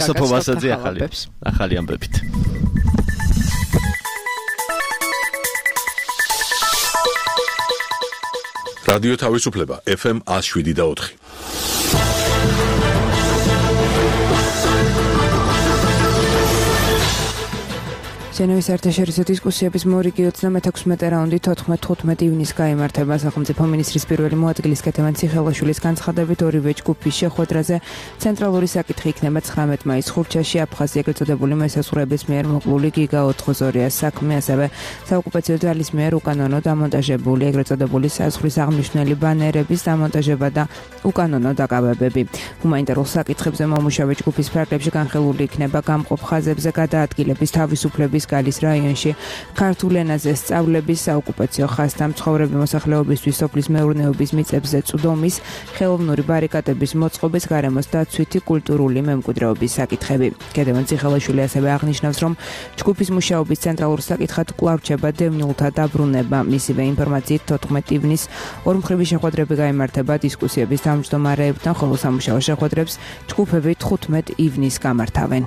სოფო მასაძე ახალი ამბებით. რადიო თავისუფლება FM 107.4. ჟენევის საერთაშორისო დისკუსიების მორიგი 36 რაუნდი 14-15 ივნისს გაიმართება. სახელმწიფო მინისტრის პირველი მოადგილის კეთევან ციხელაშვილის განცხადებით ორივე ჯგუფის შეხვედრაზე ცენტრალური საკითხი იქნება 19 მაისს ხურჩაში აფხაზი ეგრეთ წოდებული მესაზღვრეების მიერ მოკლული გიგა 4-2-ას საქმე, ასევე საოკუპაციო ძალის მიერ უკანონო დამონტაჟებული ეგრეთ წოდებული საზღვრის აღმნიშვნელი ბანერების დამონტაჟება და უკანონო დაკავებები. ჰუმანიტარულ საკითხებზე მომუშავე ჯგუფის ფარგლებში განხილული იქნება გამყოფ ხაზებზე გადაადგილების თავისუფლების გალის რაიონში ქართულ ენაზე სწავლების საოკუპაციო ხაზთან მცხოვრები მოსახლეობისთვის სოფლის მეურნეობის მიწებზე წვდომის, ხელოვნური ბარიკადების მოწყობის, გარემოს დაცვითი, კულტურული მემკვიდრეობის საკითხები. კეთევან ციხელაშვილი ასევე აღნიშნავს, რომ ჯგუფის მუშაობის ცენტრალურ საკითხად კვლავ რჩება დევნილთა დაბრუნება. მისივე ინფორმაციით 14 ივნისს ორმხრივი შეხვედრები გაიმართება დისკუსიების თავმჯდომარეებთან, ხოლო სამუშაო შეხვედრებს ჯგუფები 15 ივნისს გამართავენ.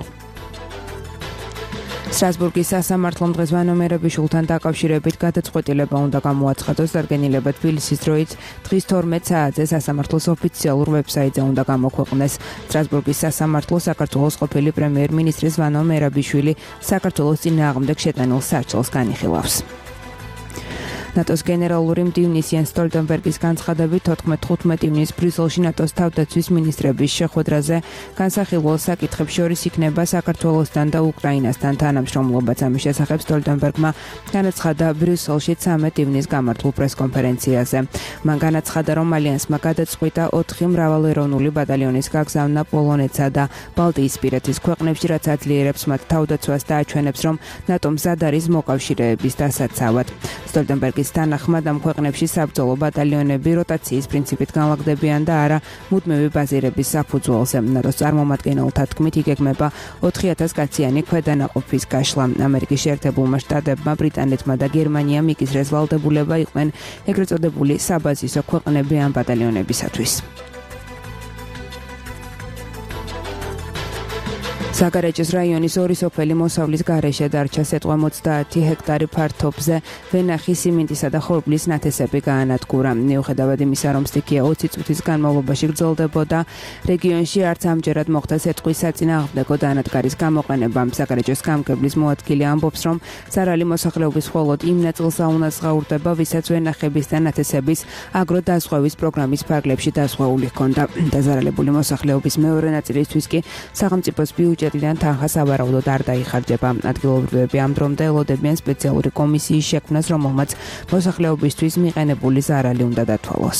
სტრასბურგის სასამართლომ დღეს ვანო მერაბიშვილთან დაკავშირებით გადაწყვეტილება უნდა გამოაცხადოს. დადგენილება თბილისის დროით დღის 12 საათზე სასამართლოს ოფიციალურ ვებსაიტზე უნდა გამოქვეყნდეს. სტრასბურგის სასამართლო საქართველოს ყოფილი პრემიერ-მინისტრის ვანო მერაბიშვილი საქართველოს წინააღმდეგ შეტანილ სარჩელს განიხილავს. ნატოს გენერალური მდივნის იენს სტოლტენბერგის განცხადებით 14-15 ივნისს ბრიუსელში ნატოს თავდაცვის მინისტრების შეხვედრაზე განსახილველ საკითხებს შორის იქნება საქართველოსთან და უკრაინასთან თანამშრომლობაც. ამის შესახებ სტოლტენბერგმა განაცხადა ბრიუსელში 13 ივნისს გამართულ პრესკონფერენციაზე. მან განაცხადა, რომ ალიანსმა გადაწყვიტა 4 მრავალეროვნული ბატალიონის გაგზავნა პოლონეთსა და ბალტიისპირეთის ქვეყნებში, რაც აძლიერებს მათ თავდაცვას და აჩვენებს, რომ ნატო მზად არის მოკავშირეების დასაცავად. სტოლტენბერგის თანახმად ამ ქვეყნებში საბრძოლო ბატალიონები როტაციის პრინციპით განლაგდებიან და არა მუდმივი ბაზირების საფუძველზე. ნატოს წარმომადგენელთა თქმით იგეგმება 4000 კაციანი ქვედანაყოფის გაშლა. ამერიკის შეერთებულმა შტატებმა, ბრიტანეთმა და გერმანიამ იკისრეს ვალდებულება იყვნენ ეგრეთ წოდებული საბაზისო ქვეყნები ამ ბატალიონებისათვის. ზაგარეჯის რაიონის ორი სოფელი მოსავლის გარეშე დარჩა. სიტყვა 30 ჰექტარი ფართობზე ვენახი სიმინტისა და ხორბლის ნათესები გაანადგურა. მიუხედავად იმისა, რომ სტიქია 20 წუთის განმავლობაში გრძელდებოდა, რეგიონში არც ამჯერად მოხდა სიტყვის საწინააღმდეგო დანადგარის გამოყენება. ზაგარეჯის გამგებლის მოადგილე ამბობს, რომ ზარალი მოსახლეობის მხოლოდ იმ ნაწილს აუნაცხაურდება, ვისაც ვენახების და ნათესების აგროდაზღვევის პროგრამის ფარგლებში დაზღვეული ჰქონდა. დაზარალებული მოსახლეობის მეორე ნაწილისთვის კი სახელმწიფოს ბიუჯეტიდან თანხა სავარაუდოდ არ დაიხარჯება. ადგილობრივები ამ დრომდე ელოდებიან სპეციალური კომისიის შექმნას, რომელმაც მოსახლეობისთვის მიყენებული ზარალი უნდა დათვალოს.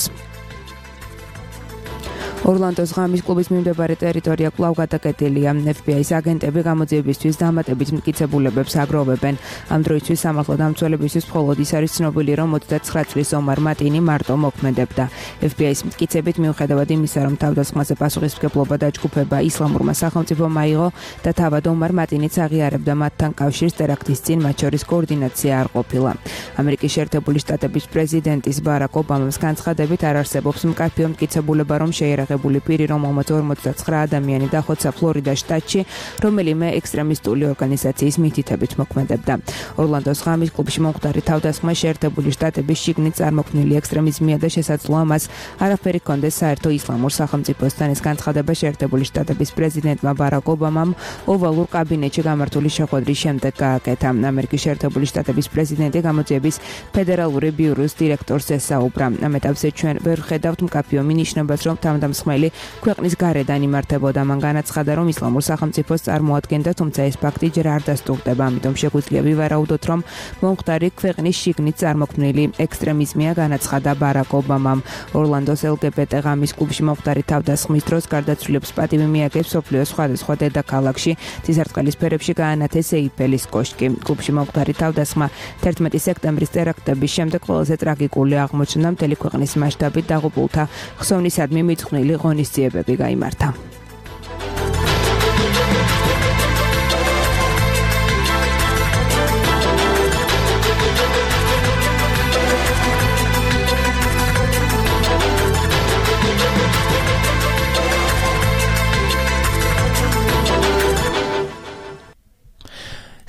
ორლანდოს ღამის კლუბის მიმდებარე ტერიტორია კვლავ გადაკეტილია. FBI-ის აგენტები გამოძიებისთვის დამატებით მტკიცებულებებს აგროვებენ. ამ დროისთვის სამართალდამცველებისთვის მხოლოდ ის არის ცნობილი, რომ 29 წლის ომარ მატინი მარტო მოქმედებდა. FBI-ის მტკიცებით, მიუხედავად იმისა, რომ თავდასხმაზე პასუხისმგებლობა დაჯგუფება ისლამურმა სახელმწიფომ აიღო და თავად ომარ მატინიც აღიარებდა მათთან კავშირს, ტერაქტის წინ მათ შორის კოორდინაცია არ ყოფილა. ამერიკის შეერთებული შტატების პრეზიდენტის ბარაკ ობამას განცხადებით არ არსებობს მკაფიო მტკიცებულება, რომ შეერაღებული პირი, რომელმაც 59 ადამიანი დახოცა ფლორიდას შტატში, რომელიმე ექსტრემისტული ორგანიზაციის მითითებით მოქმედებდა. ორლანდოს ღამის კლუბში მომხდარი თავდასხმა შეერთებული შტატების შიგნით წარმოქმნილი ექსტრემიზმია და შესაძლოა მას არაფერი ჰქონდეს საერთო ისლამურ სახელმწიფოსთან. ეს განცხადება შეერთებული შტატების პრეზიდენტმა ბარაკ ობამამ ოვალურ კაბინეტში გამართული შეხვედრის შემდეგ გააკეთა. ამერიკის შეერთებული შტატების პრეზიდენტი გამოძიების ფედერალური ბიუროს დირექტორს ესაუბრა. ამ ეტაპზე ჩვენ ვერ ხედავთ მკაფიო მინიშნებას, რომ თავდამსხმელი ქვეყნის გარედან იმართებოდა. მან განაცხადა, რომ ისლამურ სახელმწიფოს წარმოადგენდა, თუმცა ეს ფაქტი ჯერ არ დასტურდება. ამიტომ შეგვიძლია ვივარაუდოთ, რომ მომხდარი ქვეყნის შიგნით წარმოქმნილი ექსტრემიზმია, განაცხადა ბარაკ ობამამ. ორლანდოს LGBT ღამის კლუბში მომხდარი თავდასხმის დროს გარდაცვლილებს პატივი მიაგებს სოფლიოს სხვადასხვა დედაქალაქში. ცისარტყელის ფერებში გაანათეს ეიფელის კოშკი. კლუბში მომხდარი თავდასხმა 11 სექტემბრის ტერაქტების შემდეგ ყველაზე ტრაგიკული აღმოჩნდა. მთელი ქვეყნის მასშტაბით დაღუპულთა ხსოვნისადმი მიძღვნილი ღონისძიებები გაიმართა.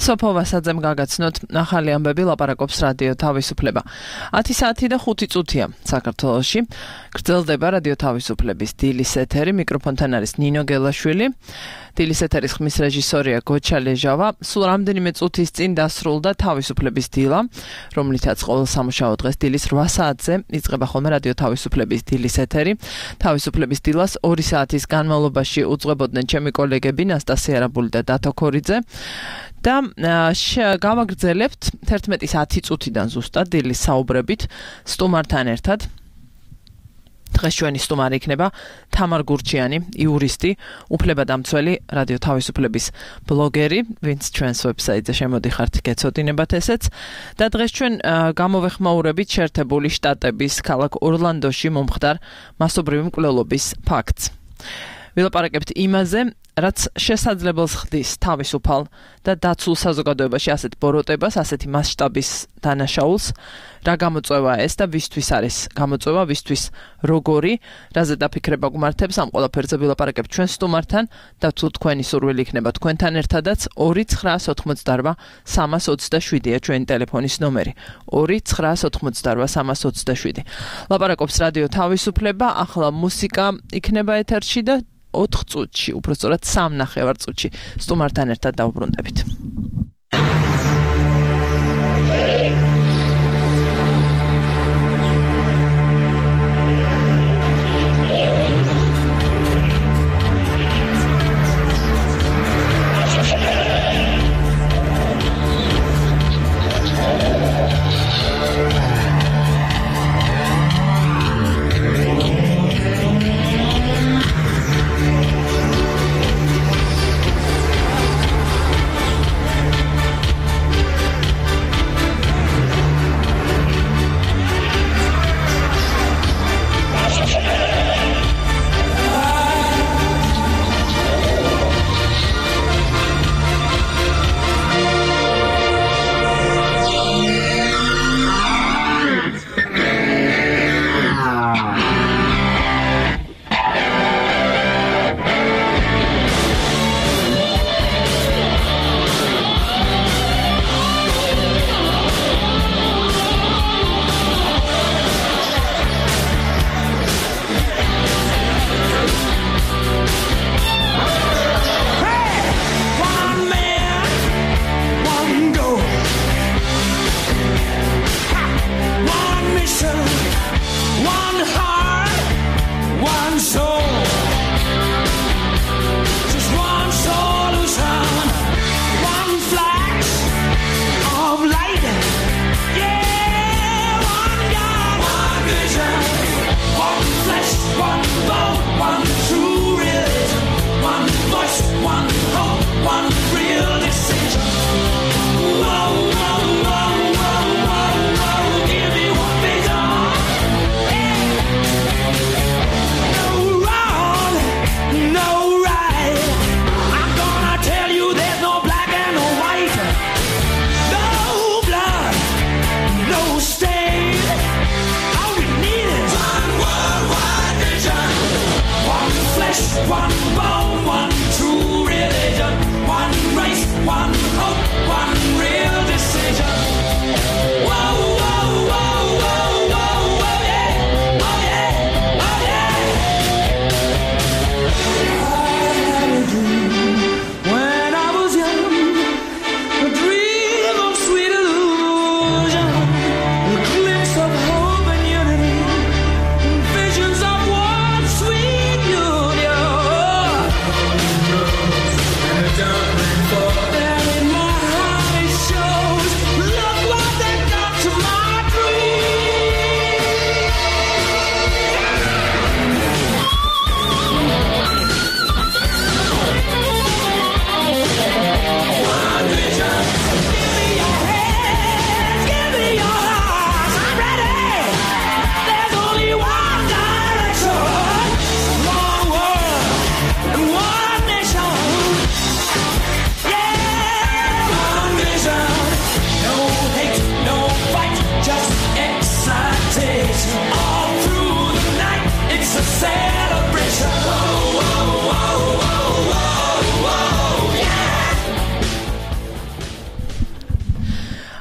სოფო ვასაძემ გაგაცნოთ ახალი ამბები ლაპარაკობს რადიო თავისუფლება. 10 საათი და 5 წუთია საქართველოში. გრძელდება რადიო თავისუფლების დილის ეთერი, მიკროფონთან არის ნინო გელაშვილი. დილის ეთერის ხმის რეჟისორია გოჩა ლეჟავა. სულ რამდენიმე წუთის წინ დასრულდა თავისუფლების დილა, რომლითაც ყოველ სამუშაო დღეს დილის 8 საათზე იწყება ხოლმე რადიო თავისუფლების დილის ეთერი. თავისუფლების დილას 2 საათის განმავლობაში უძღვებოდნენ ჩემი კოლეგები ნასტასია რაბული და დათო ქორიძე. და გავაგრძელებთ 11:10 წუთიდან ზუსტად დილის საუბრებით სტუმართან ერთად. დღეს ჩვენი სტუმარი იქნება თამარ გურჩიანი, იურისტი, უფლებადამცველი, რადიო თავისუფლების ბლოგერი, ვინც ჩვენს ვებსაიტზე შემოდიხართ, გეცოდინებათ ესეც. და დღეს ჩვენ გამოვეხმაურებით შეერთებული შტატების ქალაქ ორლანდოში მომხდარ მასობრივი მკვლელობის ფაქტს. ვილაპარაკებთ იმაზე, რაც შესაძლებელს ხდის თავისუფალ და დაცულ საზოგადოებაში ასეთ ბოროტებას, ასეთი მასშტაბის დანაშაულს, რა გამოწვევაა ეს და ვისთვის არის გამოწვევა, ვისთვის როგორი, რაზე დაფიქრება გმართებს, ამ ყველაფერზე ვილაპარაკებთ ჩვენ სტუმართან და თუ თქვენი სურვილი იქნება თქვენთან ერთადაც 2988327-ია ჩვენი ტელეფონის ნომერი. 2988327. ლაპარაკობს რადიო თავისუფლება, ახლა მუსიკა იქნება ეთერში და 4 წუთში, უბრალოდ 3.5 წუთში სტუმართან ერთად დავუბრუნდებით.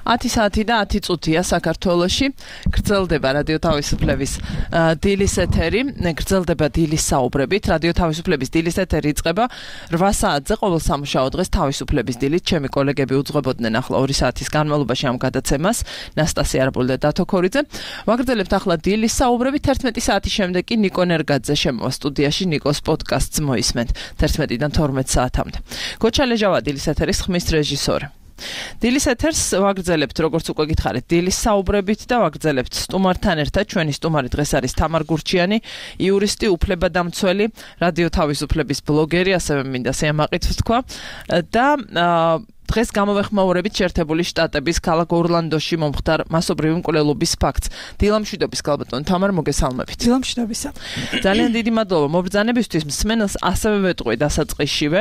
10 საათი და 10 წუთია საქართველოში. გრძელდება რადიო თავისუფლების დილის ეთერი, გრძელდება დილის საუბრებით. რადიო თავისუფლების დილის ეთერი იწყება 8 საათზე ყოველ სამუშაო დღეს თავისუფლების დილით. ჩემი კოლეგები უძღვებოდნენ ახლა 2 საათის განმავლობაში ამ გადაცემას, ნასტასია არაბული და დათო ქორიძე. ვაგრძელებთ ახლა დილის საუბრებით. 11 საათის შემდეგ კი ნიკო ნერგაძე შემოვა სტუდიაში, ნიკოს პოდკასტს მოისმენთ 11-დან 12 საათამდე. გოჩა ლეჟავა დილის ეთერის ხმის რეჟისორი. დილის ეთერს ვაგრძელებთ, როგორც უკვე გითხარით, დილის საუბრებით და ვაგრძელებთ სტუმართან ერთად. ჩვენი სტუმარი დღეს არის თამარ გურჩიანი, იურისტი, უფლებადამცველი, რადიო თავისუფლების ბლოგერი, ასევე მინდა სიამაყით ვთქვა და დღეს გამოვეხმაურებით შეერთებული შტატების ქალაქ ორლანდოში მომხდარ მასობრივი მკვლელობის ფაქტს. დილამშვიდობის გალბატონ თამარ, მოგესალმებით. დილამშვიდობისა. ძალიან დიდი მადლობა მობრძანებისთვის. მსმენელს ასევე ვეტყვი დასაწყისშივე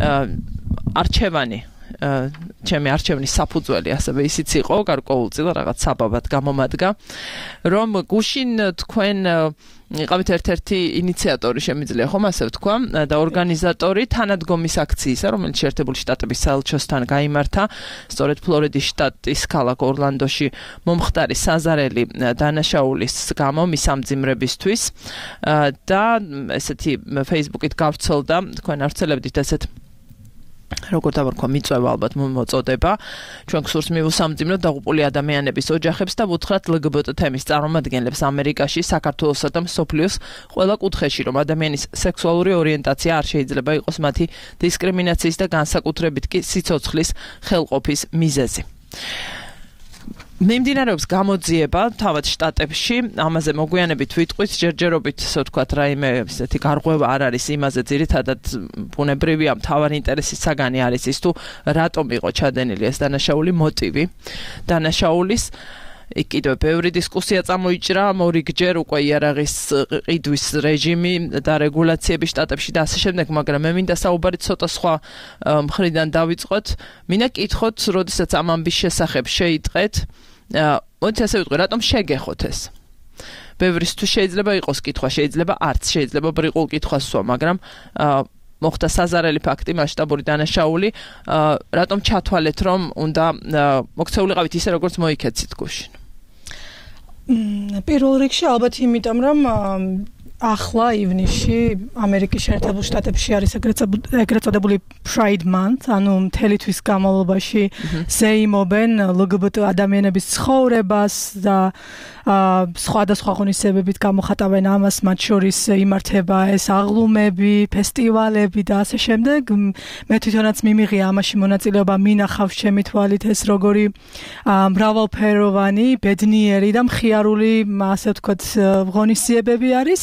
არჩევანი ჩემი არჩევნის საფუძველი ასევე ისიც იყო, გარკვეულწილად რაღაც საბაბად გამომადგა, რომ გუშინ თქვენ იყავით ერთ-ერთი ინიციატორი, შემიძლია ხომ ასე ვთქვა, და ორგანიზატორი თანადგომის აქციისა, რომელიც შეერთებული შტატების საელჩოსთან გაიმართა, სწორედ ფლორიდის შტატის ქალაქ ორლანდოში მომხდარი საზარელი დანაშაულის გამო მის ამძიმრებისთვის და ესეთი Facebook-ით გავრცელდა, თქვენ ავრცელებდით ესეთ როგორ დავარქვა მიწვევა ალბათ მოწოდება ჩვენ გსურს მივუსამძიმროთ დაღუპული ადამიანების ოჯახებს და ვუთხრათ LGBT თემის წარმომადგენლებს ამერიკაში, საქართველოსა და მსოფლიოს ყველა კუთხეში, რომ ადამიანის სექსუალური ორიენტაცია არ შეიძლება იყოს მათი დისკრიმინაციის და განსაკუთრებით კი სიცოცხლის ხელყოფის მიზეზი. მიმდინარეობს გამოძიება თავად შტატებში, ამაზე მოგვიანებით ვიტყვით, ჯერჯერობით, ასე ვთქვათ, რაიმე ესეთი გარღვევა არ არის იმაზე, ძირითადად ბუნებრივია, მთავარი ინტერესის საგანი არის ის, თუ რატომ იყო ჩადენილი ეს დანაშაული, მოტივი დანაშაულის. იქ კიდევ ბევრი დისკუსია წამოიჭრა, მორიგჯერ უკვე იარაღის ყიდვის რეჟიმი და რეგულაციები შტატებში და ასე შემდეგ, მაგრამ მე მინდა საუბარი ცოტა სხვა მხრიდან დავიწყოთ. მინდა კითხოთ, როდესაც ამ ამბის შესახებ შეიტყეთ, მოდი ასე ვიტყვი, რატომ შეგეხოთ ეს? ბევრისთვის შეიძლება იყოს კითხვა, შეიძლება არც, შეიძლება ბრიყულ კითხვას ვსვა, მაგრამ მოხდა საზარელი ფაქტი, მასშტაბური დანაშაული, რატომ ჩათვალეთ, რომ უნდა მოქცეულიყავით ისე, როგორც მოიქეცით გუშინ? პირველ რიგში ალბათ იმიტომ, რომ ახლა ივნისში ამერიკის შეერთებულ შტატებში არის ეგრეთ წოდებული Pride Month, ანუ მთელი თვის განმავლობაში ზეიმობენ LGBT ადამიანების ცხოვრებას და სხვადასხვა ღონისძიებებით გამოხატავენ ამას, მათ შორის იმართება ეს აღლუმები, ფესტივალები და ასე შემდეგ. მე თვითონაც მიმიღია ამაში მონაწილეობა, მინახავს ჩემი თვალით ეს როგორი მრავალფეროვანი, ბედნიერი და მხიარული, ასე ვთქვათ, ღონისძიებები არის.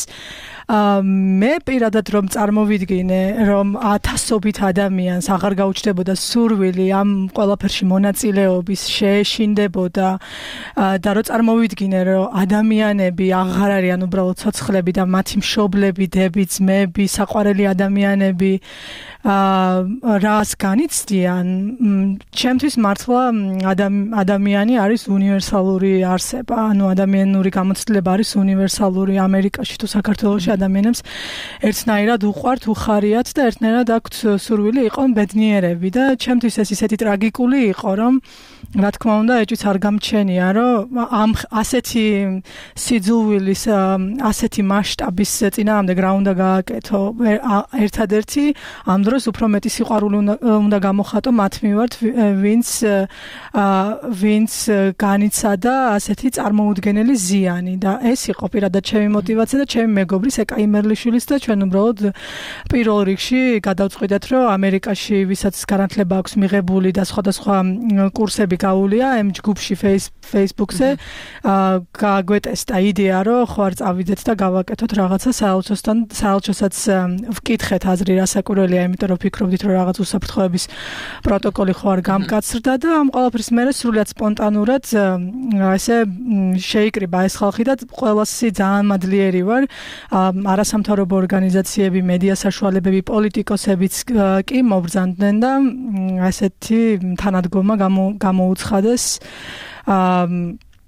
მე პირადად რომ წარმოვიდგინე, რომ ათასობით ადამიანს აღარ გაუჩნდებოდა სურვილი ამ ყველაფერში მონაწილეობის, შეეშინდებოდა და რომ წარმოვიდგინე, რომ ადამიანები აღარ არიან უბრალოდ ცოცხლები და მათი მშობლები, დები, ძმები, საყვარელი ადამიანები რას განიცდიან, ჩემთვის მართლა ადამიანი არის უნივერსალური არსება, ანუ ადამიანური გამოცდილება არის უნივერსალური. ამერიკაში თუ საქართველოში ადამიანებს ერთნაირად უყვართ, უხარიათ და ერთნაირად აქვთ სურვილი იყო ბედნიერები და ჩემთვის ეს ისეთი ტრაგიკული იყო, რომ რა თქმა უნდა ეჭვიც არ გამჩენია, რომ ამ ასეთი სიძულვილის, ასეთი მასშტაბის წინააღმდეგ რა უნდა გააკეთო. ერთადერთი ამ დროს უფრო მეტი სიყვარული უნდა გამოხატო მათ მიმართ, ვინც განიცადა ასეთი წარმოუდგენელი ზიანი და ეს იყო პირადად ჩემი мотиваცია და ჩემი მეგობრის ეკაი მერლიშვილის და ჩვენ უბრალოდ პირველ რიგში გადავწყვიტეთ, რომ ამერიკაში ვისაც განათლება აქვს მიღებული და სხვადასხვა კურსები გაუვლია ამ ჯგუფში Facebook-ზე გაგვეტესტა იდეა, რომ ხო არ წავიდეთ და გავაკეთოთ რაღაცა საელჩოსთან, საელჩოსაც ვკითხეთ აზრი რასაკვირველია, იმიტომ რომ ფიქრობდით, რომ რაღაც უსაფრთხოების პროტოკოლი ხო არ გამკაცრდა და ამ ყველაფრის მერე სრულიად სპონტანურად ესე შეიკრიბა ეს ხალხი და ყველასი ძალიან მადლიერი ვარ. არასამთავრობო ორგანიზაციები, მედია საშუალებები, პოლიტიკოსებიც კი მობრძანდნენ და ასეთი თანადგომა გამოუცხადეს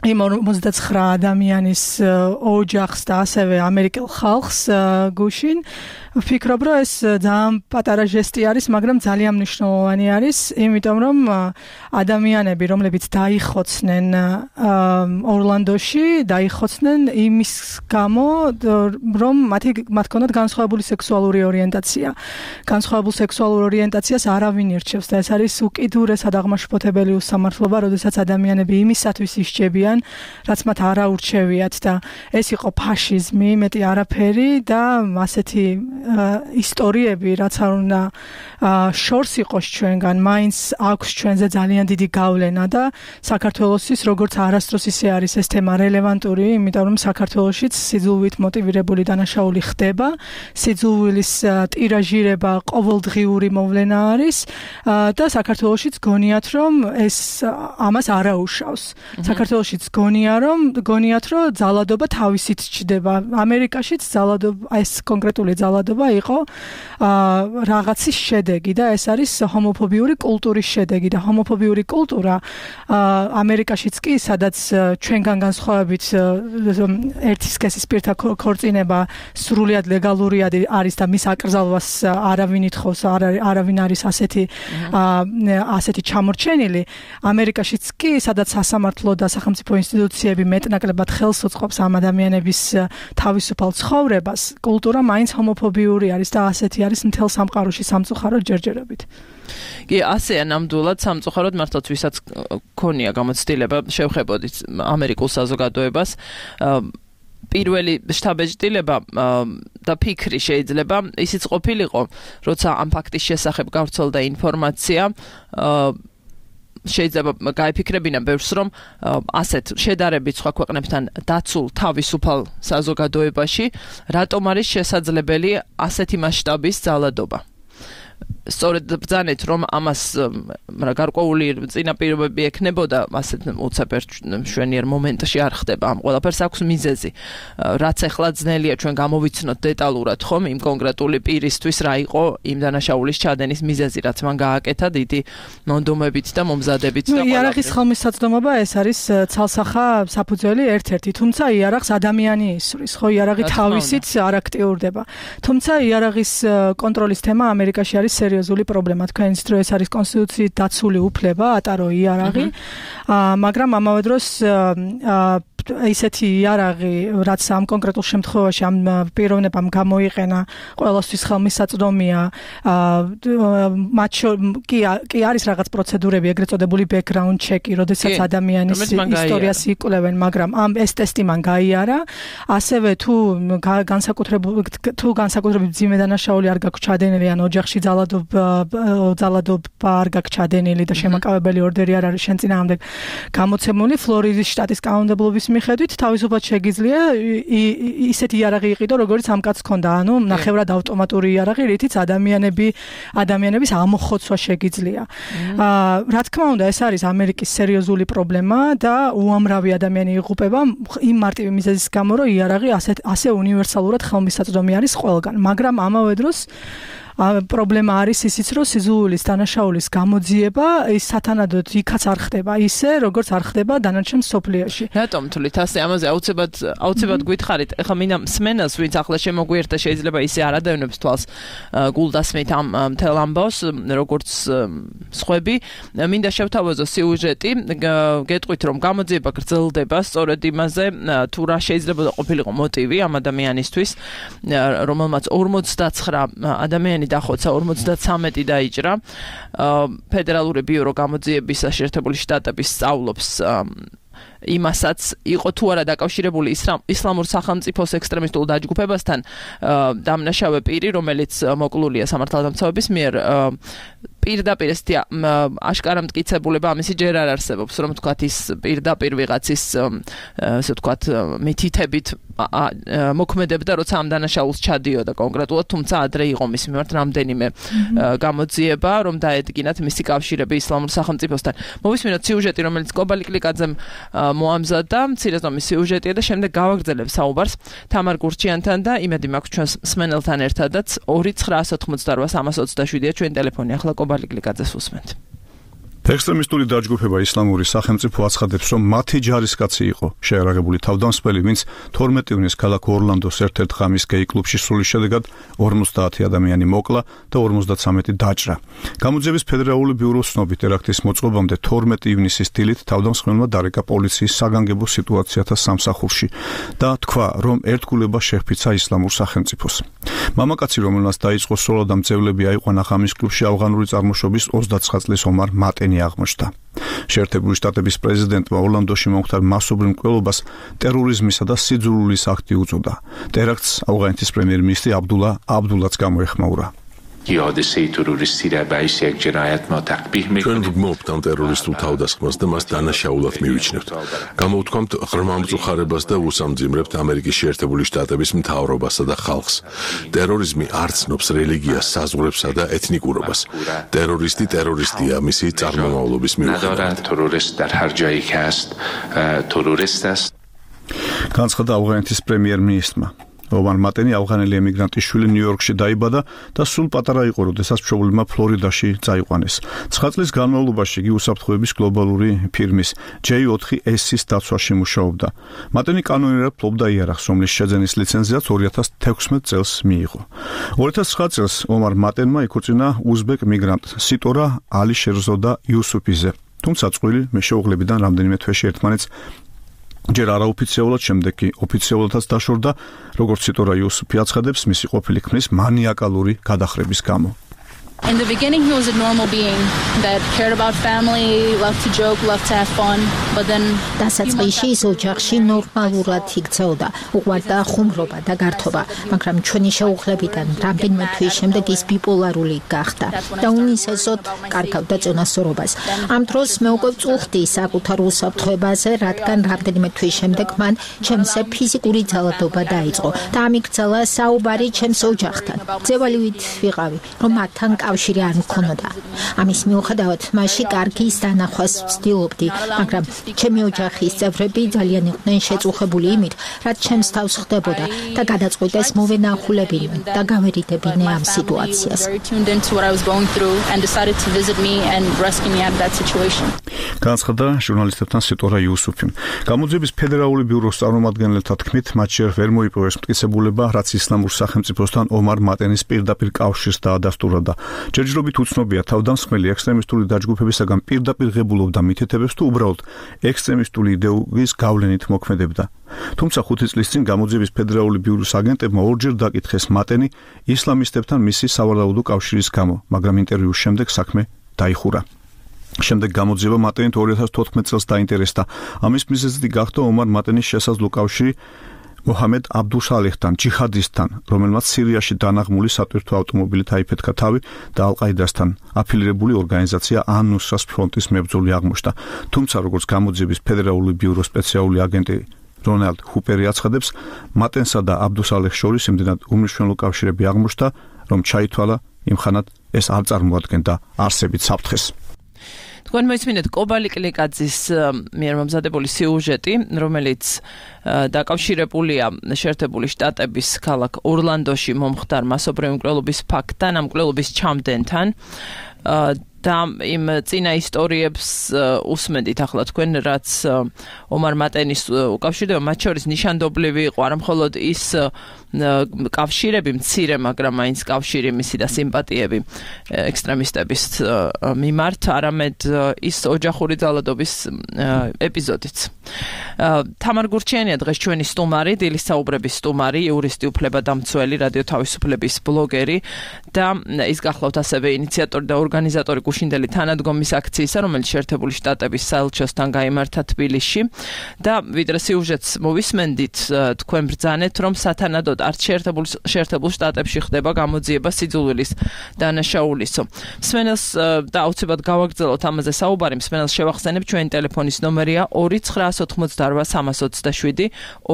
იმ 59 ადამიანის ოჯახს და ასევე ამერიკელ ხალხს გუშინ ვფიქრობ, რომ ეს ძალიან პატარა ჟესტი არის, მაგრამ ძალიან მნიშვნელოვანი არის, იმიტომ რომ ადამიანები, რომლებიც დაიხოცნენ ორლანდოში, დაიხოცნენ იმის გამო, რომ მათ ჰქონდათ განსხვავებული სექსუალური ორიენტაცია. განსხვავებულ სექსუალურ ორიენტაციას არავინ ირჩევს და ეს არის უკიდურესად აღმაშფოთებელი უსამართლობა, როდესაც ადამიანები იმისათვის ისჯებიან, რაც მათ არ აურჩევიათ და ეს იყო ფაშიზმი, მეტი არაფერი და ასეთი ისტორიები, რაც არ უნდა შორს იყოს ჩვენგან, მაინც აქვს ჩვენზე ძალიან დიდი გავლენა და საქართველოსთვის როგორც არასდროს ისე არის ეს თემა რელევანტური, იმიტომ რომ საქართველოშიც სიძულვით მოტივირებული დანაშაული ხდება, სიძულვილის ტირაჟირება ყოველდღიური მოვლენა არის და საქართველოშიც გონიათ, რომ ეს ამას არაუშავს. საქართველოშიც გონიათ, რომ ძალადობა თავისით ჩდება. ამერიკაშიც ძალადობა, ეს კონკრეტული ძალადობა იყო რაღაცის შედეგი და ეს არის ჰომოფობიური კულტურის შედეგი და ჰომოფობიური კულტურა ამერიკაშიც კი, სადაც ჩვენგან განსხვავებით ერთი სქესის პირთა ქორწინება სრულიად ლეგალური არის და მის აკრძალვას არავინ ითხოვს, არავინ არის ასეთი ჩამორჩენილი. ამერიკაშიც კი, სადაც სასამართლო და სახელმწიფო ინსტიტუციები მეტნაკლებად ხელს უწყობს ამ ადამიანების თავისუფალ ცხოვრებას, კულტურა მაინც ჰომოფობიური არის და ასეთი არის მთელ სამყაროში სამწუხარო ჯერჯერობით. კი, ასეა ნამდვილად სამწუხაროდ მართლაც ვისაც ქონია გამოცდილება შევხებოდით ამერიკულ საზოგადოებას პირველი შთაბეჭდილება და ფიქრი შეიძლება ისიც ყოფილიყო, როცა ამ ფაქტის შესახებ გავრცელდა ინფორმაცია, შეიძლება გაიფიქრებინა ბევრს, რომ ასეთ შედარებით სხვა ქვეყნებთან დაცულ თავისუფალ საზოგადოებაში რატომ არის შესაძლებელი ასეთი მასშტაბის ძალადობა. სწორედ ბრძანეთ, რომ ამას გარკვეული წინაპირობები ექნებოდა, ასეთ უცებ მშვენიერ მომენტში არ ხდება ამ ყველაფერს აქვს მიზეზი. რაც ახლა ძნელია ჩვენ გამოვიცნოთ დეტალურად, ხომ, იმ კონკრეტული პირისთვის რა იყო იმ დანაშაულის ჩადენის მიზეზი, რაც მან გააკეთა დიდი მონდომებით და მომზადებით და იარაღის ხელმისაწვდომობა ეს არის ცალსახა საფუძველი ერთ-ერთი, თუმცა იარაღს ადამიანი ისვრის, ხო, იარაღი თავისით არ აქტიურდება. თუმცა იარაღის კონტროლის თემა ამერიკაში არის სერიოზული პრობლემა. თქვენიც დრო ეს არის კონსტიტუციით დაცული უფლება, ატარო იარაღი, მაგრამ ამავე დროს ისეთი იარაღი, რაც ამ კონკრეტულ შემთხვევაში ამ პიროვნებამ გამოიყენა, ყველასთვის ხელმისაწვდომია. კი არის რაღაც პროცედურები, ეგრეთ წოდებული background check-ი, როდესაც ადამიანის ისტორიას იკვლევენ, მაგრამ ეს ტესტი მან გაიარა. ასევე თუ განსაკუთრებით მძიმე დანაშაული არ გაქვს ჩადენილი, ან ოჯახში ძალადობა არ გაქვს ჩადენილი და შემაკავებელი ორდერი არ არის შენ წინააღმდეგ გამოცემული, ფლორიდის შტატის კანონმდებლობის მიხედვით თავისუფლად შეგიძლია ისეთი იარაღი იყიდო, როგორც ამ კაცს ჰქონდა, ანუ ნახევრად ავტომატური იარაღი, რითიც ადამიანების ამოხოცვა შეგიძლია. რა თქმა უნდა, ეს არის ამერიკის სერიოზული პრობლემა და უამრავი ადამიანი იღუპება იმ მარტივი მიზეზის გამო, რომ იარაღი ასე უნივერსალურად ხელმისაწვდომი არის ყველგან, მაგრამ ამავე დროს პრობლემა არის ისიც, რომ სიძულვილის დანაშაულის გამოძიება ის სათანადოდ იქაც არ ხდება ისე, როგორც არ ხდება დანარჩენ მსოფლიოში. რატომ თulit ასე ამაზე აუცილებლად გითხარით? ეხლა მინდა მსმენელს, ვინც ახლა შემოგვიერთდა, შეიძლება ისე არ ადევნებს თვალს გულდასმით ამ მთელ ამბავს, როგორც სხვები. მინდა შევთავაზო სიუჟეტი, გეტყვით, რომ გამოძიება გრძელდება სწორედ იმაზე, თუ რა შეიძლება ყოფილიყო მოტივი ამ ადამიანისთვის, რომელმაც 59 ადამიანი დახოცა, 53 დაიჭრა. ფედერალური ბიურო გამოძიებისა შეერთებული შტატების სწავლობს იმასაც იყო თუ არა დაკავშირებული ისლამურ სახელმწიფოს ექსტრემისტულ დაჯგუფებასთან დამნაშავე პირი, რომელიც მოკლულია სამართალდამცავების მიერ პირდაპირ ესეთი აშკარა მტკიცებულება ამისი ჯერ არ არსებობს, რომ თქვათ ის პირდაპირ ვიღაცის ასე ვთქვათ მითითებით მოქმედებდა, როცა ამ დანაშაულს ჩადიოდა კონკრეტულად, თუმცა ადრე იყო მის მიმართ რამდენიმე გამოძიება, რომ დაედგინათ მისი კავშირები ისლამურ სახელმწიფოსთან. მოვისმინოთ სიუჟეტი, რომელიც კობალი კლიკაძემ მოამზადა, მცირე ზომის სიუჟეტია და შემდეგ გავაგრძელებ საუბარს თამარ გურჩიანთან და იმედი მაქვს ჩვენს მსმენელთან ერთადაც 2988 327-ია ჩვენი ტელეფონი. ახლა კობალი კლიკაძეს უსმენთ. ექსტრემისტული დაჯგუფება ისლამური სახელმწიფო აცხადებს, რომ მათი ჯარისკაცი იყო შეერაღებული თავდამსხმელი, ვინც 12 ივნის ქალაქ ორლანდოს ერთ-ერთ ღამის გეი კლუბში სრულის შედეგად 50 ადამიანი მოკლა და 53 დაჭრა. გამოძიების ფედერალური ბიუროს ცნობით, ტერაქტის მოწყობამდე 12 ივნისის დილით თავდამსხმელმა დარეკა პოლიციის საგანგებო სიტუაციათა სამსახურში და თქვა, რომ ერთგულება შეჰფიცა ისლამურ სახელმწიფოს. მამაკაცი, რომელმაც დაიწყო სროლა და მძევლები აიყვანა ღამის კლუბში, ავღანური წარმოშობის 29 წლის ომარ მატენი აღმოჩნდა. შეერთებული შტატების პრეზიდენტმა ორლანდოში მომხდარ მასობრივ მკვლელობას ტერორიზმისა და სიძულვილის აქტი უწოდა. ტერაქტს ავღანეთის პრემიერ-მინისტრი აბდულაც გამოეხმაურა. ჩვენ ვგმობთ ამ ტერორისტულ თავდასხმას და მას დანაშაულად მივიჩნევთ. გამოვთქვამთ ღრმა მწუხარებას და უსამძიმრებთ ამერიკის შეერთებული შტატების მთავრობასა და ხალხს. ტერორიზმი არ ცნობს რელიგიას, საზღვრებსა და ეთნიკურობას. ტერორისტი ტერორისტია მისი წარმომავლობის მიუხედავად. განცხადა ავღანეთის პრემიერ-მინისტრმა. ომარ მატენი ავღანელი ემიგრანტის შვილი ნიუ-იორკში დაიბადა და სულ პატარა იყო, როდესაც მშობლებმა ფლორიდაში წაიყვანეს. 9 წლის განმავლობაში იგი უსაფრთხოების გლობალური ფირმის J4S-ის დაცვაში მუშაობდა. მატენი კანონიერად ფლობდა იარაღს, რომლის შეძენის ლიცენზიაც 2016 წელს მიიღო. 2009 წელს ომარ მატენმა იქორწინა უზბეკ მიგრანტ სიტორა ალი შერზოდა იუსუფიზე. თუმცა წყვილი მეშეუღლებიდან რამდენიმე თვეში ერთმანეთს ჯერ არაოფიციალურად, შემდეგ კი ოფიციალურადაც დაშორდა, როგორც სიტორა იუსუფი აცხადებს, მისი ყოფილი ქმრის მანიაკალური გადახრების გამო. In the beginning, he was a normal being that cared about family, loved to joke, loved to have fun, but then დასაწყისში ის ოჯახში ნორმალურად იქცეოდა, უყვარდა ხუმრობა და გართობა, მაგრამ ჩვენი შეუღლებიდან რამდენიმე თვის შემდეგ ის ბიპოლარული გახდა და უნისესოდ კარგავდა წონასწორობას. ამ დროს მე უკვე ვწუხდი საკუთარ უსაფრთხოებაზე, რადგან რამდენიმე თვის შემდეგ მან ჩემზე ფიზიკური ძალადობა დაიწყო და ამიგრძელა საუბარი ჩემს ოჯახთან. ძევალივით ვიყავი, რომ მათთან კავშირი არ მქონოდა. ამის მიუხედავად, მასში კარგის დანახვას ვცდილობდი, მაგრამ ჩემი ოჯახის წევრები ძალიან იყვნენ შეწუხებული იმით, რაც ჩემს თავს ხდებოდა და გადაწყვიტეს მოვენახულებინონ და გავერიდებინე ამ სიტუაციას. განცხადა ჟურნალისტებთან სიტორა იუსუფი. გამოძიების ფედერალური ბიუროს წარმომადგენელთა თქმით, მათ შორ ვერ მოიპოვეს მტკიცებულება, რაც ისლამურ სახელმწიფოსთან ომარ მატენის პირდაპირ კავშირს დაადასტურა. ჯერჯერობით უცნობია თავდამსხმელი ექსტრემისტული დაჯგუფებისაგან პირდაპირ ღებულობდა მითითებებს თუ უბრალოდ ექსტრემისტული იდეოლოგიის გავლენით მოქმედებდა. თუმცა 5 წლის წინ გამოძიების ფედერალური ბიუროს აგენტებმა ორჯერ დაკითხეს მატენი ისლამისტებთან მისი სავარაუდო კავშირის გამო, მაგრამ ინტერვიუს შემდეგ საქმე დაიხურა. შემდეგ გამოძიება მატენით 2014 წელს დაინტერესდა. ამის მიზეზი გახდა ომარ მატენის შესაძლო კავშირი მოჰამედ აბდუსალეხთან, ჯიჰადისტთან, რომელმაც სირიაში დანაღმული სატვირთო ავტომობილით აიფეთქა თავი და ალ-ყაიდასთან აფილირებული ორგანიზაცია ან-ნუსრას ფრონტის მებრძოლი აღმოჩნდა. თუმცა, როგორც გამოძიების ფედერალური ბიუროს სპეციალური აგენტი რონალდ ჰუპერი აცხადებს, მატენსა და აბდუსალეხს შორის იმდენად უმნიშვნელო კავშირები აღმოჩნდა, რომ ჩაითვალა იმხანად ეს არ წარმოადგენდა არსებით საფრთხეს. თქვენ მოისმინეთ კობალი კლიკაძის მიერ მომზადებული სიუჟეტი, რომელიც დაკავშირებულია შეერთებული შტატების ქალაქ ორლანდოში მომხდარ მასობრივი მკვლელობის ფაქტთან, ამ მკვლელობის ჩამდენთან. და იმ წინა ისტორიებს უსმენდით ახლა თქვენ, რაც ომარ მატენის უკავშირდება, მათ შორის ნიშანდობლივი იყო არა მხოლოდ ის კავშირები მცირე, მაგრამ მაინც კავშირი მისი და სიმპათიები ექსტრემისტების მიმართ, არამედ ის ოჯახური ძალადობის ეპიზოდიც. თამარ გურჩიანია დღეს ჩვენი სტუმარი, დილის საუბრების სტუმარი, იურისტი, უფლებადამცველი, რადიო თავისუფლების ბლოგერი და ის გახლავთ ასევე ინიციატორი და ორგანიზატორი გუშინდელი თანადგომის აქციისა, რომელიც შეერთებული შტატების საელჩოსთან გაიმართა თბილისში და ვიდრე სიუჟეტს მოვისმენდით, თქვენ ბრძანეთ, რომ სათანადოდ არც შეერთებულ შტატებში ხდება გამოძიება სიძულვილის დანაშაულისო. მსმენელს და აუცილებლად გავაგრძელოთ ამაზე საუბარი, მსმენელს შევახსენებ ჩვენი ტელეფონის ნომერია 2988327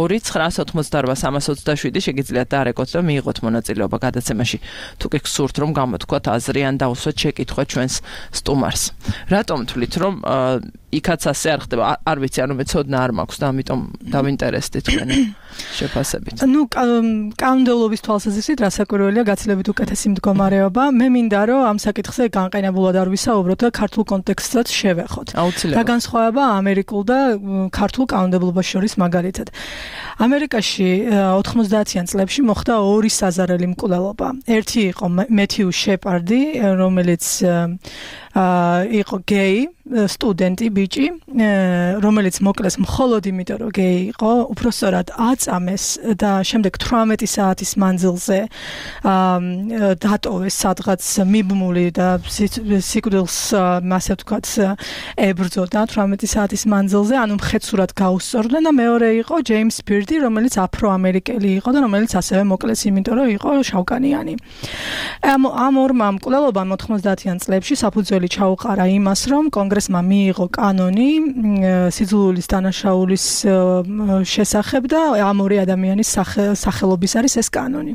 2988327 შეგიძლიათ დაარეკოთ და მიიღოთ მონაწილეობა გადაცემაში. თუ კი გსურთ რომ გამოთქვათ აზრი ან დაუსვათ შეკითხვა ჩვენს სტუმარს. რატომ თვლით რომ იქაც ასე არ ხდება, არ ვიცი, ანუ მე ცოდნა არ მაქვს და ამიტომ დავინტერესდი თქვენი შეფასებით. ნუ კანონმდებლობის თვალსაზრისით რასაკვირველია გაცილებით უკეთესი მდგომარეობა. მე მინდა რომ ამ საკითხზე განყენებულად არ ვისაუბროთ და ქართულ კონტექსტსაც შევეხოთ. რა განსხვავება ამერიკულ და ქართულ კანონმდებლობას შორის მაგალითად. ამერიკაში 90-იან წლებში მოხდა ორი საზარელი მკვლელობა. ერთი იყო მეთიუ შეპარდი, რომელიც იყო გეი, სტუდენტი ბიჭი, რომელიც მოკლეს მხოლოდ იმიტომ, რომ გეი იყო, უпростоრად აწამეს და შემდეგ 18 საათის მანძილზე დატოვეს სადღაც მიბმული და სიკვდილს ასე ვთქვათ ებრძოდა 18 საათის მანძილზე, ანუ მხეცურად გაუსწორდნენ და მეორე იყო ჯეიმს ბირდი, რომელიც აფრო-ამერიკელი იყო და რომელიც ასევე მოკლეს იმიტომ, რომ იყო შავკანიანი. ამ ორმა მკვლელობამ 90-იან წლებში საფუძველი ჩაუყარა იმას, რომ კონგრესმა მიიღო კანონი სიძულვილის დანაშაულის შესახებ და ამ ორი ადამიანის სახელობის არის ეს კანონი.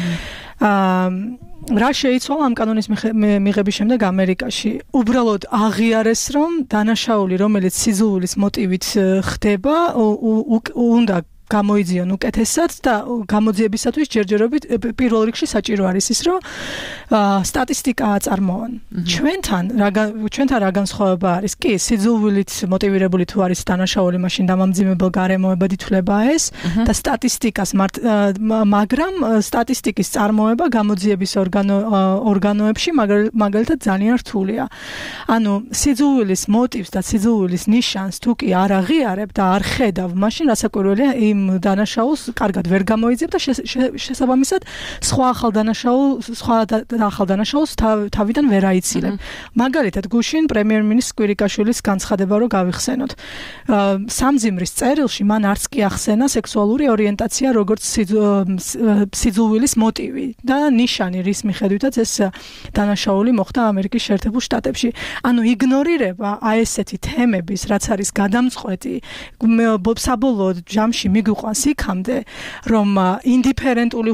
რა შეიცვალა ამ კანონის მიღების შემდეგ ამერიკაში? უბრალოდ აღიარეს, რომ დანაშაული, რომელიც სიძულვილის მოტივით ხდება, უნდა გამოიძიონ უკეთესად და გამოძიებისათვის ჯერჯერობით პირველ რიგში საჭირო არის ის, რომ სტატისტიკა აწარმოონ. ჩვენთან რა განსხვავება არის? კი, სიძულვილით მოტივირებული თუ არის დანაშაული, მაშინ დამამძიმებელ გარემოებად ითვლება ეს და სტატისტიკას მაგრამ სტატისტიკის წარმოება გამოძიების ორგანოებში მაგალითად ძალიან რთულია. ანუ სიძულვილის მოტივს და სიძულვილის ნიშანს თუ კი არ აღიარებ და არ ხედავ, მაშინ რასაკვირველია იმ დანაშაულს კარგად ვერ გამოიძიებ და შესაბამისად სხვა ახალ დანაშაულს თავიდან ვერ აიცილებ. მაგალითად, გუშინ პრემიერ-მინისტრ კვირიკაშვილის განცხადება რო გავიხსენოთ. სამძიმრის წერილში მან არც კი ახსენა სექსუალური ორიენტაცია როგორც სიძულვილის მოტივი და ნიშანი, რის მიხედვითაც ეს დანაშაული მოხდა ამერიკის შეერთებულ შტატებში. ანუ იგნორირება ესეთი თემების, რაც არის გადამწყვეტი, საბოლოოდ ჯამში მიგვიყვანს იქამდე, რომ ინდიფერენტული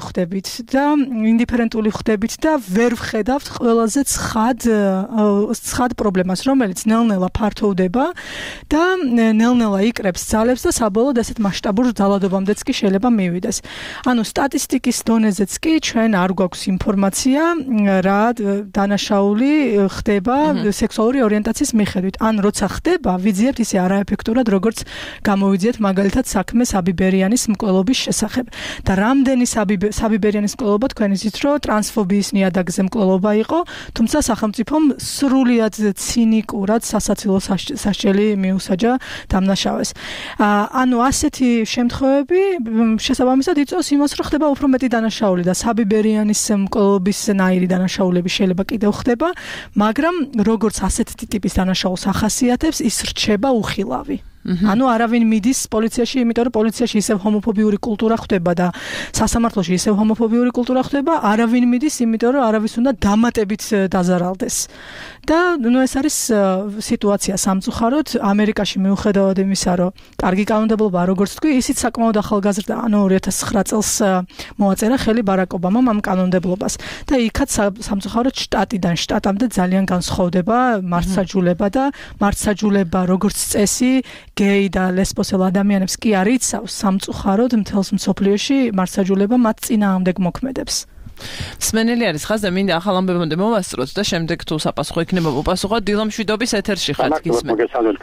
ხდებით და ვერ ვხედავთ ყველაზე ცხად პრობლემას, რომელიც ნელ-ნელა ფართოვდება და ნელ-ნელა იკრებს ძალებს და საბოლოოდ ესეთ მასშტაბურ ძალადობამდეც კი შეიძლება მივიდეს. ანუ სტატისტიკის დონეზეც კი ჩვენ არ გვაქვს ინფორმაცია, რა დანაშაული ხდება სექსუალური ორიენტაციის მიხედვით. ან როცა ხდება, ვიძიებთ ისე არაეფექტურად, როგორც გამოვიძიეთ მაგალითად საქმე საბიბერიანის მკვლელობის შესახებ. და რამდენი საბიბერიანის მკვლელობა თქვენ იცით, რომ ტრანსფობიის ნიადაგზე მკვლელობა იყო, თუმცა სახელმწიფომ სრულიად ცინიკურად სასაცილო სასჯელი მიუსაჯა დამნაშავეს. ანუ ასეთი შემთხვევები შესაბამისად იწვევს იმას, რომ ხდება უფრო მეტი დანაშაული და საბიბერიანის მკვლელობის ნაირი დანაშაულები შეიძლება კიდევ ხდება, მაგრამ როგორც ასეთი ტიპის დანაშაულს ახასიათებს, ის რჩება უხილავი. ანუ არავინ მიდის პოლიციაში, იმიტომ რომ პოლიციაში ისევ ჰომოფობიური კულტურა ხდება და სასამართლოში ისევ ჰომოფობიური კულტურა ხდება, არავინ მიდის, იმიტომ რომ არავის უნდა დამატებით დაზარალდეს. და ნუ ეს არის სიტუაცია სამწუხაროდ. ამერიკაში მიუხედავად იმისა, რომ კარგი კანონმდებლობა, როგორც თქვი, ისიც საკმაოდ ახალგაზრდა, ანუ 2009 წელს მოაწერა ხელი ბარაკ ობამამ ამ კანონმდებლობას. და იქაც სამწუხაროდ შტატიდან შტატამდე ძალიან განსხვავდება მართსაჯულება და მართსაჯულება როგორც წესი გეი და ლესბოსელ ადამიანებს კი არ იცავს სამწუხაროდ მთელს მსოფლიოში მართსაჯულება მათ წინააღმდეგ მოქმედებს. სმენელი არის ხაზ და მინდა ახალ ამბებამდე მოვასწროთ და შემდეგ თუ საპასუხო იქნება მოპასუხოთ დილამ შვიდობის ეთერში ხართ გისმენთ.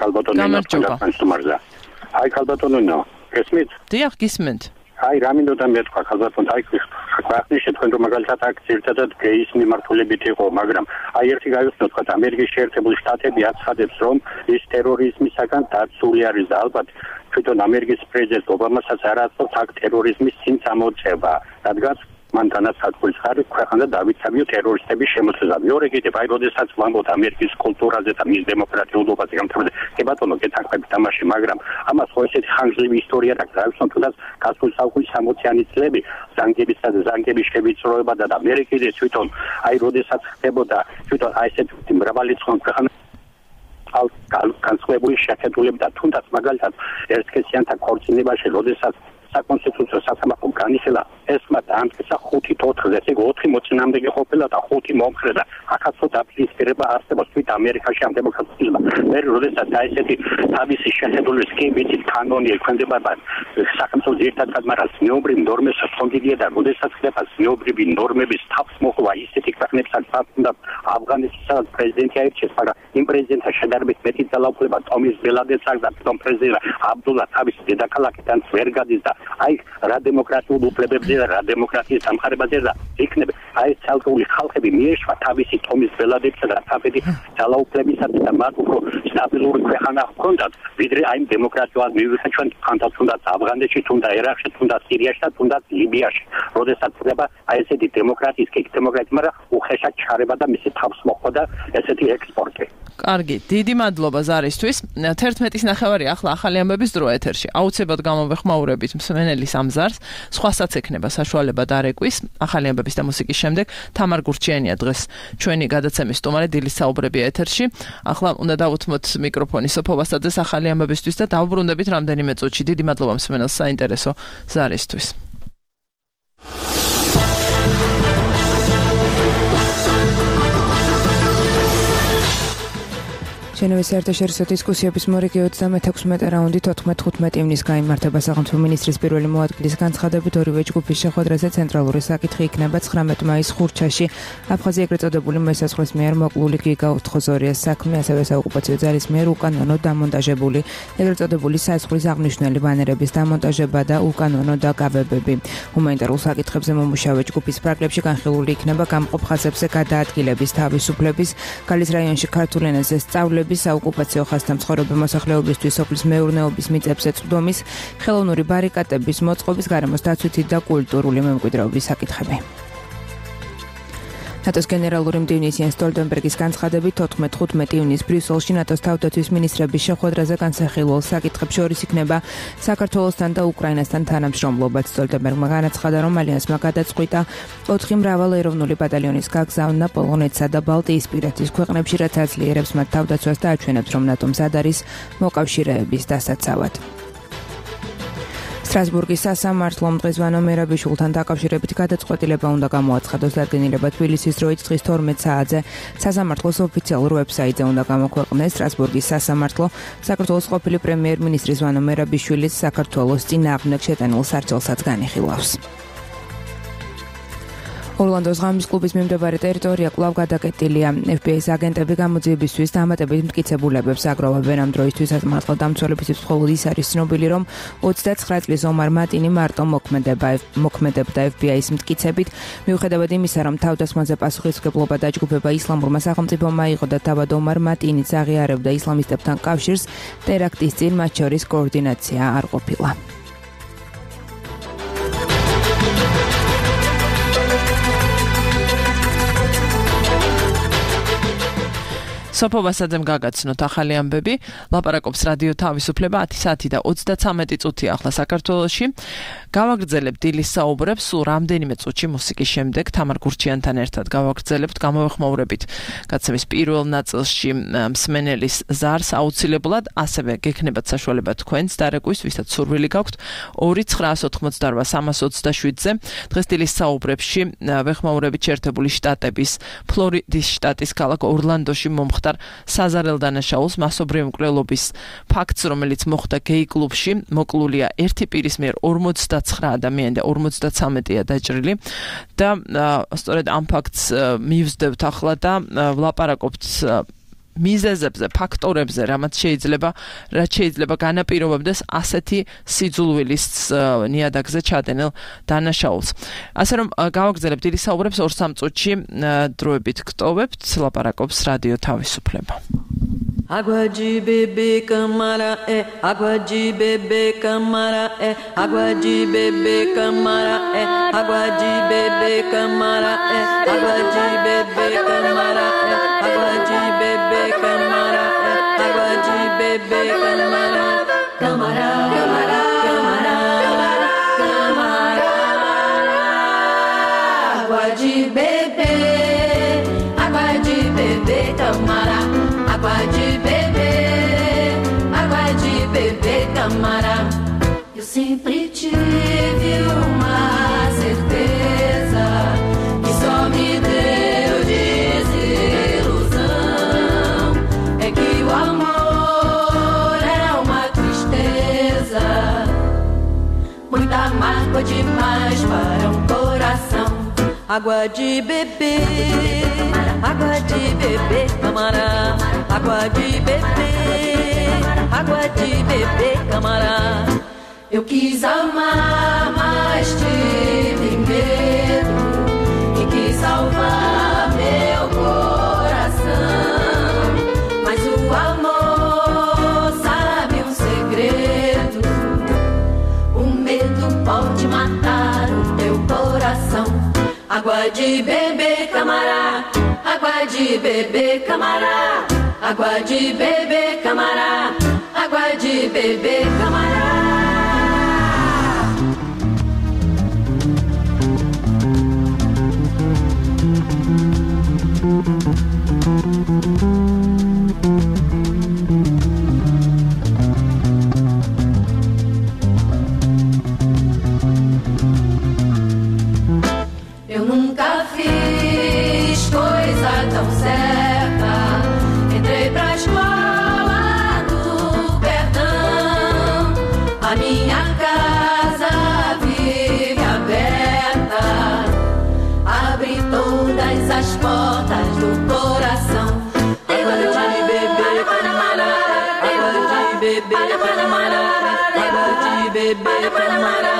აი ქალბატონო, გესმით? დიახ, გისმენთ. აი რა მინდოდა მეთქვა ქალბატონო, აი გვახსნით თქვენ რომ მაგალითად აქ ძირითადად გეის მიმართულებით იყო, მაგრამ აი ერთი გავიხსნოთ, თქვა ამერიკის შეერთებული შტატები აცხადებს, რომ ის ტერორიზმისაგან დაცული არის და ალბათ თვითონ ამერიკის პრეზიდენტ ობამასაც არ აწევს აქ ტერორიზმის წინ წამოწევა, რადგან მან განაცხადა ხარი ქვეყანა დავიცავიო ტერორისტების შემოსევაზე. მეორე კიდევ აი როდესაც ვამბობთ ამერიკის კულტურაზე და მის დემოკრატიულობაზე გამთრებაზე, კი ბატონო, გეთანხმებით თამაში, მაგრამ ამას ხო ესეთი ხანგრძლივი ისტორია აქვს, რა ვიცი, თუნდაც გასულ საუკუნის 60-იანი წლები, ზანგების შევიწროება და ამერიკის თვითონ აი როდესაც ხდებოდა თვითონ აი ესეთი მრავალი ქვეყანა განსხვავებული შეხედულები და თუნდაც მაგალითად ერთკესიანთა ქორწინებაში, როდესაც საკონსტიტუციო სასამართლომ განიხილა ეს მათ ამტკიცა 5-4-ზე, ესე იგი 4 მოწინააღმდეგე ყოფილა და 5 მომხრე და ახალ დაპირისპირება არსებობს თვით ამერიკაში ამ დემოკრატიულმა. მე როდესაც ესეთი თავისი შეხედულის კი ვიცით კანონი ექვემდებარება სახელმწიფოს ერთადად, მაგრამ ზნეობრივ ნორმებს ხონდიდია და როდესაც ხდება ზნეობრივი ნორმების თავს მოხვა ისეთი ქვეყნებსაც უნდა ავღანეთისა პრეზიდენტი აირჩიეს, მაგრამ იმ პრეზიდენტთან შედარებით მეტი ძალაუფლება ტომის ბელადეც აქვს და თვითონ პრეზიდენტ აბდულა თავის დედაქალაქიდან ვერ გადის და აი რა დემოკრატიულ უფლებებზე და რა დემოკრატიის დამხარებაზე და იქნება აი ცალკეული ხალხები მიეშვა თავისი ტომის ბელადებსა და თავისი ძალაუფლებისათვის და მათ უფრო სტაბილური ქვეყანა ჰქონდათ, ვიდრე აი დემოკრატიულად მივიღეთ ჩვენ ხანდაც თუნდაც ავღანეთში, თუნდაც ერაყში, თუნდაც სირიაში და თუნდაც ლიბიაში. როდესაც ხდება აი ესეთი დემოკრატიის დემოკრატია, მაგრამ უხეშად ჩარება და მისი თავს მოხდა და ესეთი ექსპორტი. კარგი, დიდი მადლობა ზარისთვის. 11:09 ახლა ახალი ამბების დრო ეთერში. აუცილებლად გამოვეხმაურებით მსმენელის ამ ზარს. სხვასაც ექნება საშუალება დარეკვის. ახალი ამბების და მუსიკის შემდეგ თამარ გურჩიანია დღეს ჩვენი გადაცემის სტუმარი, დილის საუბრებია ეთერში. ახლა უნდა დავუთმოთ მიკროფონი სოფო ვასაძეს ახალი ამბებისთვის და დავბრუნდებით რამდენიმე წუთში. დიდი მადლობა მსმენელს საინტერესო ზარისთვის. ჟენევის საერთაშორისო დისკუსიების მორიგი 36 რაუნდი 14-15 ივნის გაიმართება სახელმწიფო მინისტრის პირველი მოადგილის განცხადებით ორივე ჯგუფის შეხვედრაზე ცენტრალური საკითხი იქნება 19 მაისს ხურჩაში. აფხაზი ეგრეთ წოდებული მესაზღვრეს მიერ მოკლული გიგაუთხოზორიას საქმე, ასევე საოკუპაციო ძალის მიერ უკანონო დამონტაჟებული ეგრეთ წოდებული საზღვრის აღნიშნული ბანერების დამონტაჟება და უკანონო დაგავებები. ჰუმანიტარულ საკითხებზე მომუშავე ჯგუფის პრაგრებში განხილული იქნება გამყოფ ხაზებზე გადაადგილების თავისუფლების, გალის რაიონში ქართულ ენაზე სწავლების, საოკუპაციო ხაზთან მცხოვრები მოსახლეობისთვის სოფლის მეურნეობის მიწებზე წვდომის, ხელოვნური ბარიკადების მოწყობის, გარემოს დაცვითი და კულტურული მემკვიდრეობის საკითხები. ნატოს გენერალური მდივნის იენს სტოლტენბერგის განცხადებით 14-15 ივნის ბრიუსელში ნატოს თავდაცვის მინისტრების შეხვედრაზე განსახილველ საკითხებს შორის იქნება საქართველოსთან და უკრაინასთან თანამშრომლობაც. სტოლტენბერგმა განაცხადა, რომ ალიანსმა გადაწყვიტა 4 მრავალეროვნული ბატალიონის გაგზავნა პოლონეთსა და ბალტიისპირეთის ქვეყნებში, რაც აძლიერებს მათ თავდაცვას და აჩვენებს, რომ ნატო მზად არის მოკავშირეების დასაცავად. სტრასბურგის სასამართლომ დღეს ვანო მერაბიშვილთან დაკავშირებით გადაწყვეტილება უნდა გამოაცხადოს. დადგენილება თბილისის დროით დღის 12 საათზე სასამართლოს ოფიციალურ ვებსაიტზე უნდა გამოქვეყნეს. სტრასბურგის სასამართლო საქართველოს ყოფილი პრემიერ-მინისტრის ვანო მერაბიშვილის საქართველოს წინააღმდეგ შეტანილ სარჩელსაც განიხილავს. ორლანდოს ღამის კლუბის მიმდებარე ტერიტორია კვლავ გადაკეტილია. FBI-ის აგენტები გამოძიებისთვის დამატებით მტკიცებულებებს აგროვებენ. ამ დროისთვის სასამართლო დამცველებისთვის მხოლოდ ის არის ცნობილი, რომ 29 წლის ომარ მატინი მარტო მოქმედებდა FBI-ის მტკიცებით. მიუხედავად იმისა, რომ თავდასხმაზე პასუხისმგებლობა დაჯგუფება ისლამურმა სახელმწიფომ აიღო და თავად ომარ მატინიც აღიარებდა ისლამისტებთან კავშირს, ტერაქტის წინ მათ შორის კოორდინაცია არ ყოფილა. სოფო ვასაძემ გაგაცნოთ ახალი ამბები. ლაპარაკობს რადიო თავისუფლება 10 საათი და 33 წუთი ახლა საქართველოში. გავაგრძელებთ დილის საუბრებს სულ რამდენიმე წუთში მუსიკის შემდეგ თამარ გურჩიანთან ერთად გავაგრძელებთ, გამოვეხმაურებით გაცემის პირველ ნაწილში მსმენელის ზარს აუცილებლად, ასევე გექნებათ საშუალება თქვენც დარეკვის, ვისაც სურვილი გაქვთ 2-988-327-ზე. დღეს დილის საუბრებში ვეხმაურებით შეერთებული შტატების ფლორიდის შტატის ქალაქ ორლანდოში მომხდარ საზარელ დანაშაულს, მასობრივი მკვლელობის ფაქტს, რომელიც მოხდა გეი კლუბში. მოკლულია ერთი პირის მიერ 49 ადამიანი და 53-ია დაჭრილი და სწორედ ამ ფაქტს მივსდებთ ახლა და ვლაპარაკობთ მიზეზებზე, ფაქტორებზე, რაც შეიძლება განაპირობებდეს ასეთი სიძულვილის ნიადაგზე ჩადენილ დანაშაულს. ასე რომ გავაგრძელებთ დილის საუბრებს 2-3 წუთში დროებით გტოვებთ, ლაპარაკობს რადიო თავისუფლება. Agua de bebê camara água de bebê camara água de bebê camara água de bebê camara água de bebê camara água de bebê camara água de bebê camara camara camara camara camara água de bebê camara água de bebê camara. Eu sempre te água de beber, camará, água de beber, camará. Eu quis amar, mas tive medo e quis salvar meu coração, mas o amor sabe um segredo, o medo pode matar o teu coração. Água de beber, camará, água de beber, camará, água de beber, camará, água de beber, camará. Eu nunca fiz coisa tão certa. Entrei pra escola do perdão. A minha casa vive aberta. Abre todas as portas do coração. Água de beber, camará. Água de beber, camará. Água de beber, camará.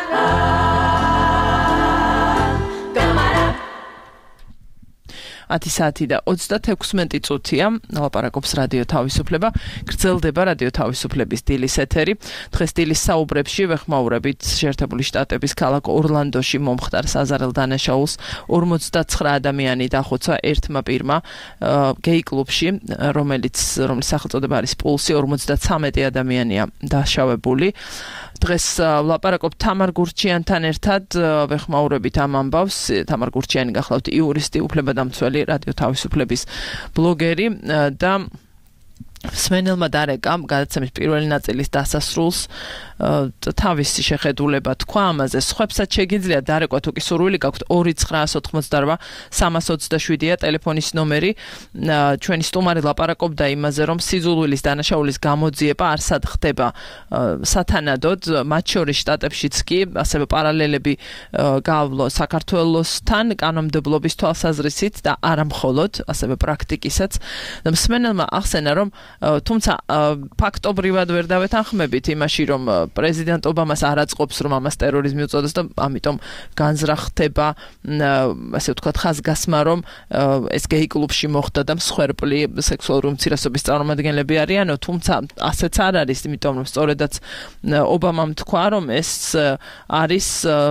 Saati და 36 წუთია ლაპარაკობს რადიო თავისუფლება. გრძელდება რადიო თავისუფლების დილის ეთერი. დღეს დილის საუბრებში ვეხმაურებით შეერთებული შტატების ქალაქ ორლანდოში მომხდარ საზარელ დანაშაულს. 59 ადამიანი დახოცა ერთმა პირმა გეი კლუბში, რომლის სახელწოდება არის პულსი. 53 ადამიანია დაშავებული. დღეს ვლაპარაკობ თამარ გურჩიანთან ერთად, ვეხმაურებით ამ ამბავს. თამარ გურჩიანი გახლავთ იურისტი, უფლებადამცველი, რადიო თავისუფლების ბლოგერი და სმენელმა დარეკამ გადაცემის პირველი ნაწილის დასასრულს თავისი შეხედულება თქვა ამაზე. სხვებსაც შეგიძლიათ დარეკვა თუ კი სურვილი გაქვთ 2988 327-ია ტელეფონის ნომერი. ჩვენი სტუმარი ლაპარაკობდა იმაზე, რომ სიძულვილის დანაშაულის გამოძიება არსად ხდება სათანადოდ, მათ შორის შტატებშიც კი ასევე პარალელები გავლო საქართველოსთან კანონმდებლობის თვალსაზრისით და არა მხოლოდ, ასევე პრაქტიკისაც. მსმენელმა ახსენა, რომ თუმცა ფაქტობრივად ვერ დავეთანხმებით იმაში, რომ პრეზიდენტ ობამას არ აწყობს, რომ ამას ტერორიზმი უწოდეს და ამიტომ განზრახდება, ასე ვთქვათ, ხაზგასმა, რომ ეს გეი კლუბში მოხდა და მსხვერპლი სექსუალური უმცირესობის წარმომადგენლები არიანო, თუმცა ასეც არ არის, იმიტომ რომ სწორედაც ობამამ თქვა, რომ ეს არის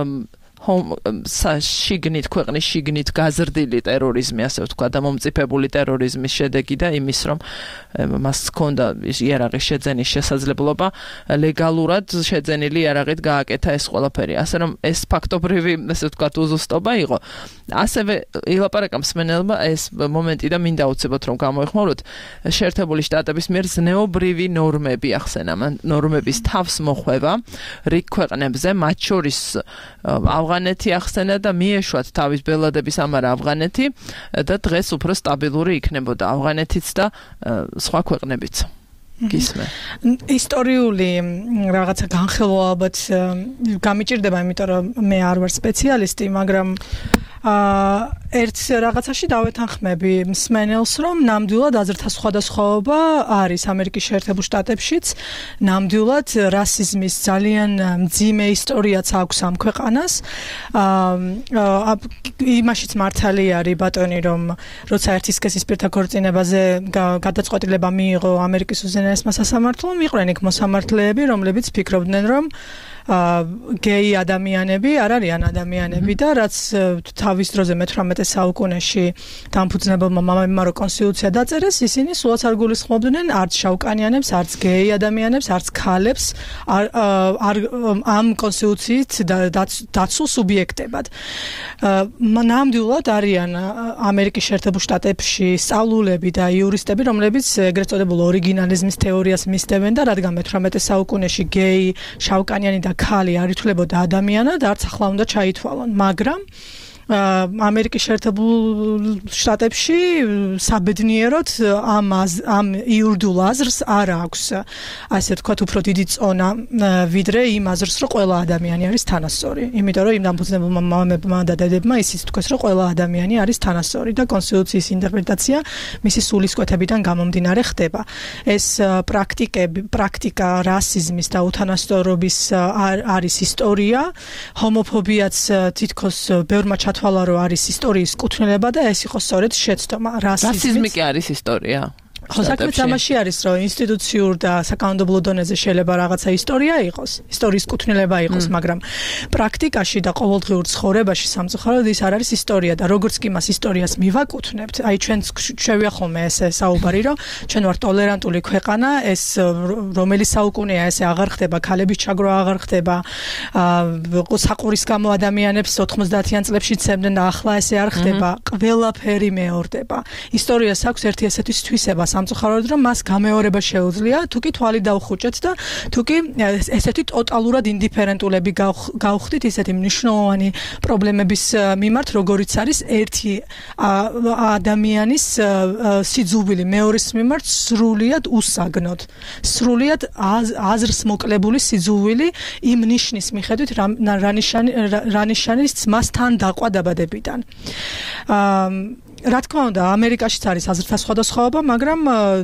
შიგნით ქვეყნის შიგნით გაზრდილი ტერორიზმი, ასე ვთქვა, და მომწიფებული ტერორიზმის შედეგი და იმის, რომ მას ჰქონდა იარაღის შეძენის შესაძლებლობა, ლეგალურად შეძენილი იარაღით გააკეთა ეს ყველაფერი. ასე რომ ეს ფაქტობრივი, ასე ვთქვათ, უზუსტობა იყო. ასევე ილაპარაკა მსმენელმა ეს მომენტი და მინდა უცებოთ რომ გამოეხმაუროთ შეერთებული შტატების მიერ ზნეობრივი ნორმები ახსენა, ნორმების თავს მოხვევა რიგ ქვეყნებზე, მათ შორის ავღანეთი ახსენა და მიეშვათ თავის ბელადების ამარა ავღანეთი და დღეს უფრო სტაბილური იქნებოდა ავღანეთიც და სხვა ქვეყნებიც. გისმენ. ისტორიული რაღაცა განხილვა ალბათ გამიჭირდება, იმიტომ რომ მე არ ვარ სპეციალისტი, მაგრამ ერთ რაღაცაში დავეთანხმები მსმენელს, რომ ნამდვილად აზრთა სხვადასხვაობა არის ამერიკის შეერთებულ შტატებშიც. ნამდვილად რასიზმის ძალიან მძიმე ისტორიაც აქვს ამ ქვეყანას. იმაშიც მართალი არის ბატონი, რომ როცა ერთი სქესის პირთა ქორწინებაზე გადაწყვეტილება მიიღო ამერიკის უზენაესმა სასამართლომ, იყვნენ იქ მოსამართლეები, რომლებიც ფიქრობდნენ, რომ გეი ადამიანები არ არიან ადამიანები და რაც თავის დროზე მე-18 საუკუნეში დამფუძნებელმა მამამისმა კონსტიტუცია დაწერეს, ისინი სულაც არ გულისხმობდნენ არც შავკანიანებს, არც გეი ადამიანებს, არც ქალებს ამ კონსტიტუციით დაცულ სუბიექტებად. ნამდვილად არიან ამერიკის შეერთებულ შტატებში სწავლულები და იურისტები, რომლებიც ეგრეთ წოდებულ ორიგინალიზმის თეორიას მისდევენ და რადგან მე-18 საუკუნეში გეი, შავკანიანი და ქალი არ ითვლებოდა ადამიანად, არც ახლა უნდა ჩაითვალონ, მაგრამ ამერიკის შეერთებულ შტატებში საბედნიეროდ ამ იურდულ აზრს არ აქვს ასე ვთქვათ უფრო დიდი წონა ვიდრე იმ აზრს რომ ყველა ადამიანი არის თანასწორი იმიტომ რომ იმ დამფუძნებელმა მამებმა და დედებმა ისიც თქვეს რომ ყველა ადამიანი არის თანასწორი და კონსტიტუციის ინტერპრეტაცია მისი სულისკვეთებიდან გამომდინარე ხდება ეს პრაქტიკა რასიზმის და უთანასწორობის არის ისტორია ჰომოფობიაც თითქოს ბევრმა ჩათვალა რომ არის ისტორიის კუთვნილება და ეს იყო სწორედ შეცდომა რასიზმი კი არის ისტორია საქმე თამაში არის რომ ინსტიტუციურ და საკანონმდებლო დონეზე შეიძლება რაღაცა ისტორია იყოს ისტორიის კუთვნილება იყოს მაგრამ პრაქტიკაში და ყოველდღიურ ცხოვრებაში სამწუხაროდ ის არ არის ისტორია და როგორც კი მას ისტორიას მივაკუთვნებთ აი ჩვენ შევია ხოლმე ესე საუბარი რომ ჩვენ ვართ ტოლერანტული ქვეყანა ეს რომელი საუკუნეა ესე აღარ ხდება ქალების ჩაგროვა აღარ ხდება საყურის გამო ადამიანებს 90-იან წლებში ცემდნენ და ახლა ესე არ ხდება ყველაფერი მეორდება ისტორიას აქვს ერთი ესეთი თვისება სამწუხაროდ რომ მას გამეორება შეუძლია თუ კი თვალი დაუხუჭეთ და თუ კი ესეთი ტოტალურად ინდიფერენტულები გავხდით ისეთი მნიშვნელოვანი პრობლემების მიმართ როგორიც არის ერთი ადამიანის სიძულვილი მეორის მიმართ სრულიად უსაგნოდ სრულიად აზრს მოკლებული სიძულვილი იმ ნიშნის მიხედვით რა ნიშანის მასთან დაყვა დაბადებიდან რა თქმა უნდა ამერიკაშიც არის აზრთა სხვადასხვაობა მაგრამ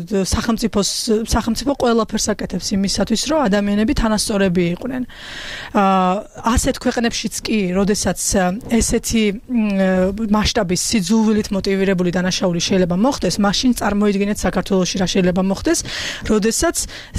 სახელმწიფო ყველაფერს აკეთებს იმისათვის რომ ადამიანები თანასწორები იყვნენ ასეთ ქვეყნებშიც კი როდესაც ესეთი მასშტაბის სიძულვილით მოტივირებული დანაშაული შეიძლება მოხდეს მაშინ წარმოიდგინეთ საქართველოში რა შეიძლება მოხდეს როდესაც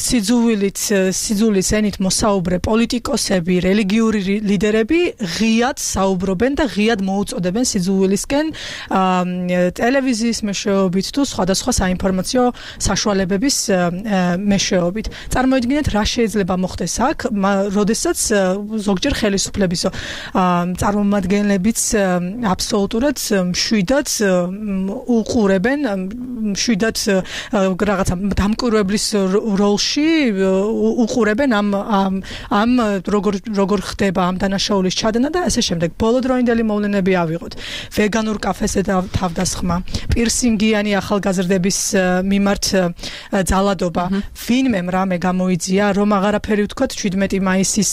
სიძულვილის ენით მოსაუბრე პოლიტიკოსები რელიგიური ლიდერები ღიად საუბრობენ და ღიად მოუწოდებენ სიძულვილისკენ ტელევიზიის მეშვეობით თუ სხვადასხვა საინფორმაციო საშუალებების მეშვეობით. წარმოიდგინეთ რა შეიძლება მოხდეს აქ, როდესაც ზოგჯერ ხელისუფლების წარმომადგენლებიც აბსოლუტურად მშვიდად უყურებენ, მშვიდად რაღაცა დამკვირვებლის როლში უყურებენ ამ როგორ ხდება ამ დანაშაულის ჩადენა და ასე შემდეგ. ბოლოდროინდელი მოვლენები ავიღოთ. ვეგანურ კაფესზე თავდასხმა, პირსინგიანი ახალგაზრდების მიმართ ძალადობა, ვინმე რამე გამოიძია, რომ აღარაფერი ვთქვათ 17 მაისის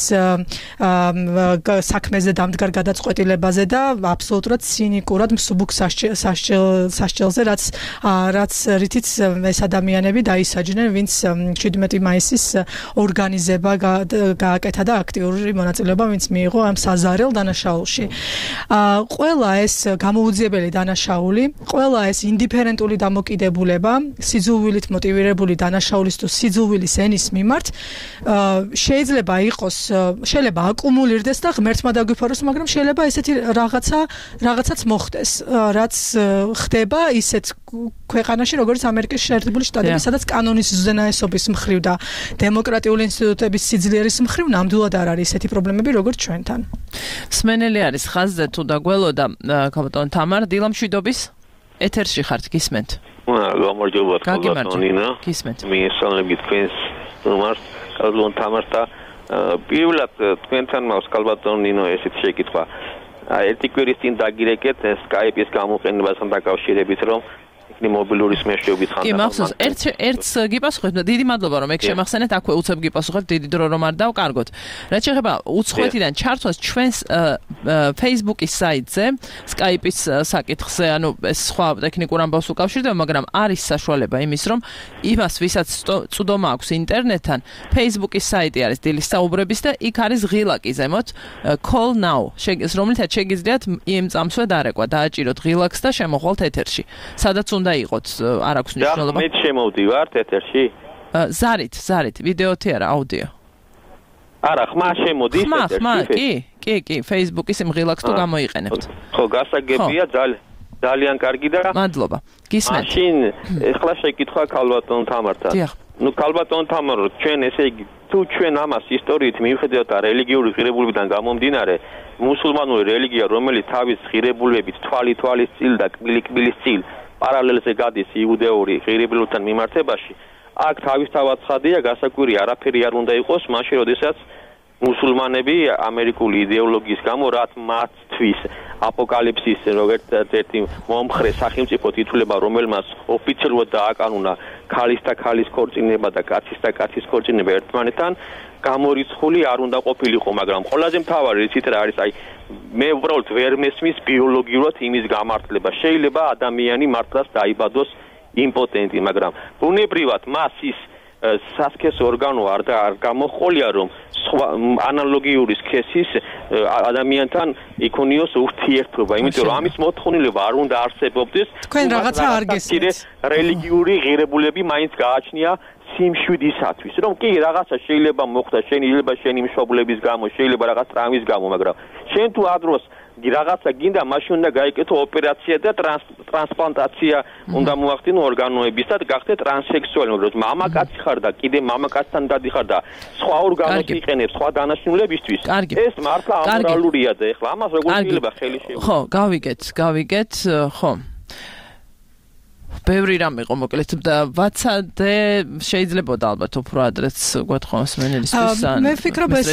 საქმეზე დამდგარ გადაწყვეტილებაზე და აბსოლუტურად ცინიკურად მსუბუქ სასჯელზე, რაც რითიც ეს ადამიანები დაისაჯნენ, ვინც 17 მაისის ორგანიზება გააკეთა და აქტიური მონაწილეობა ვინც მიიღო ამ საზარელ დანაშაულში. ყველა ეს გამოუძიებელი დანაშაული, ყველა ეს ინდიფერენტული დამოკიდებულება, სიძულვილით მოტივირებული დანაშაულის თუ სიძულვილის ენის მიმართ შეიძლება იყოს, შეიძლება აკუმულირდეს და ღმერთმა დაგვიფაროს, მაგრამ შეიძლება ესეთი რაღაცაც მოხდეს, რაც ხდება ისეთ ქვეყანაში, როგორც ამერიკის შეერთებული შტატები, სადაც კანონის უზენაესობის მხრივ და დემოკრატიული ინსტიტუტების სიძლიერის მხრივ ნამდვილად არ არის ესეთი პრობლემები, როგორც ჩვენთან. სმენელი არის ხაზზე თუ დაგველოდა ქალბატონ თამარ დილამშვიდობის ეთერში ხართ გისმენთ. გამარჯობა ქალბატონინა. გისმენთ. მიესალმები თქვენს სტუმარს ქალბატონ თამარს და პირველად თქვენთან მაქვს ქალბატონინო ესეთ შეკითხვა. ერთი კვირის წინ დაგირეკეთ Skype-ის გამოყენებასთან დაკავშირებით რომ მობილურის მეშვეობით ხანდა. კი, მახსოვს, ერთს გიპასუხეთ და დიდი მადლობა რომ ეგ შემახსენეთ, აქვე უცებ გიპასუხეთ, დიდი დრო რომ არ დავკარგოთ. რაც შეეხება უცხოეთიდან ჩართვას ჩვენს Facebook-ის საიტზე, Skype-ის საკითხზე, ანუ ეს სხვა ტექნიკურ ამბავს უკავშირდება, მაგრამ არის საშუალება იმის, რომ იმას, ვისაც წვდომა აქვს ინტერნეტთან, Facebook-ის საიტი არის დილის საუბრების და იქ არის ღილაკი ზემოთ Call Now, რომლითაც შეგიძლიათ იმ წამსვე დარეკვა, დააჭიროთ ღილაკს და შემოხვალთ ეთერში. სადაც უნდა იყოთ, არ აქვს მნიშვნელობა. მე შემოვდივართ ეთერში? ზარით, ვიდეოთი არა, აუდიო. არა, ხმა შემოდის ეთერში? კი, Facebook-ის იმ ღილაკს თუ გამოიყენებთ. ხო, გასაგებია, ძალიან კარგი და მადლობა. გისმენთ. მაშინ ეხლა შეკითხვა ქალბატონ თამართან. ნუ ქალბატონ თამარ, ჩვენ ესე იგი თუ ჩვენ ამას ისტორიით მივხედავთ და რელიგიური ღირებულებიდან გამომდინარე, მუსულმანური რელიგია, რომელიც თავის ღირებულებებით თვალის წილ და კბილის წილ პარალელზე გადის იუდეური ღირებულებებთან მიმართებაში, აქ თავისთავად ცხადია, გასაკვირი არაფერი არ უნდა იყოს, მაშინ როდესაც მუსულმანები ამერიკული იდეოლოგიის გამო რაც მათთვის აპოკალიფსის როგორც ერთი მომხრე სახელმწიფო თითულება რომელმაც ოფიციალურად დააკანუნა ქალის და ქალის ქორწინება და კაცის და კაცის ქორწინება ერთმანეთთან გამორიცხული არ უნდა ყოფილიყო მაგრამ ყველაზე მთავარი ისიც რა არის აი მე უბრალოდ ვერ მესმის ბიოლოგიურად იმის გამართლება შეიძლება ადამიანი მართლაც დაიბადოს იმპოტენტი მაგრამ ბუნებრივად მას ის სასქესო ორგანო არ გამოხოლია რომ ანალოგიური სქესის ადამიანთან იქონიოს ურთიერთობა იმიტომ რომ ამის მოთხოვნილება არ უნდა არსებობდეს თქვენ რაღაცა არ გესმით რელიგიური ღირებულები მაინც გააჩნია სიმშვიდისათვის რომ კი რაღაცა შეიძლება მოხდა შეიძლება შენი მშობლების გამო შეიძლება რაღაც ტრავმის გამო მაგრამ შენ თუ ადროს რაღაცა გინდა მაშინ უნდა გაიკეთო ოპერაცია და ტრანსპლანტაცია უნდა მოახდინო ორგანოების და გახდე ტრანსექსუალი მაგრამ მამაკაცი ხარ და კიდე მამაკაცთან დადიხარ და სხვა ორგანოს იყენებს სხვა დანაშაულებისთვის ეს მართლა ამორალურია და ეხლა ამას როგორ შეიძლება ხელი შეუწყო ხო გავიგეთ ხო ბევრი რამ იყო მოკლედ და WhatsApp-ზე შეიძლება ალბათ უფრო ადრეც გვეთხოვს მენელისთვის მე ვფიქრობ ეს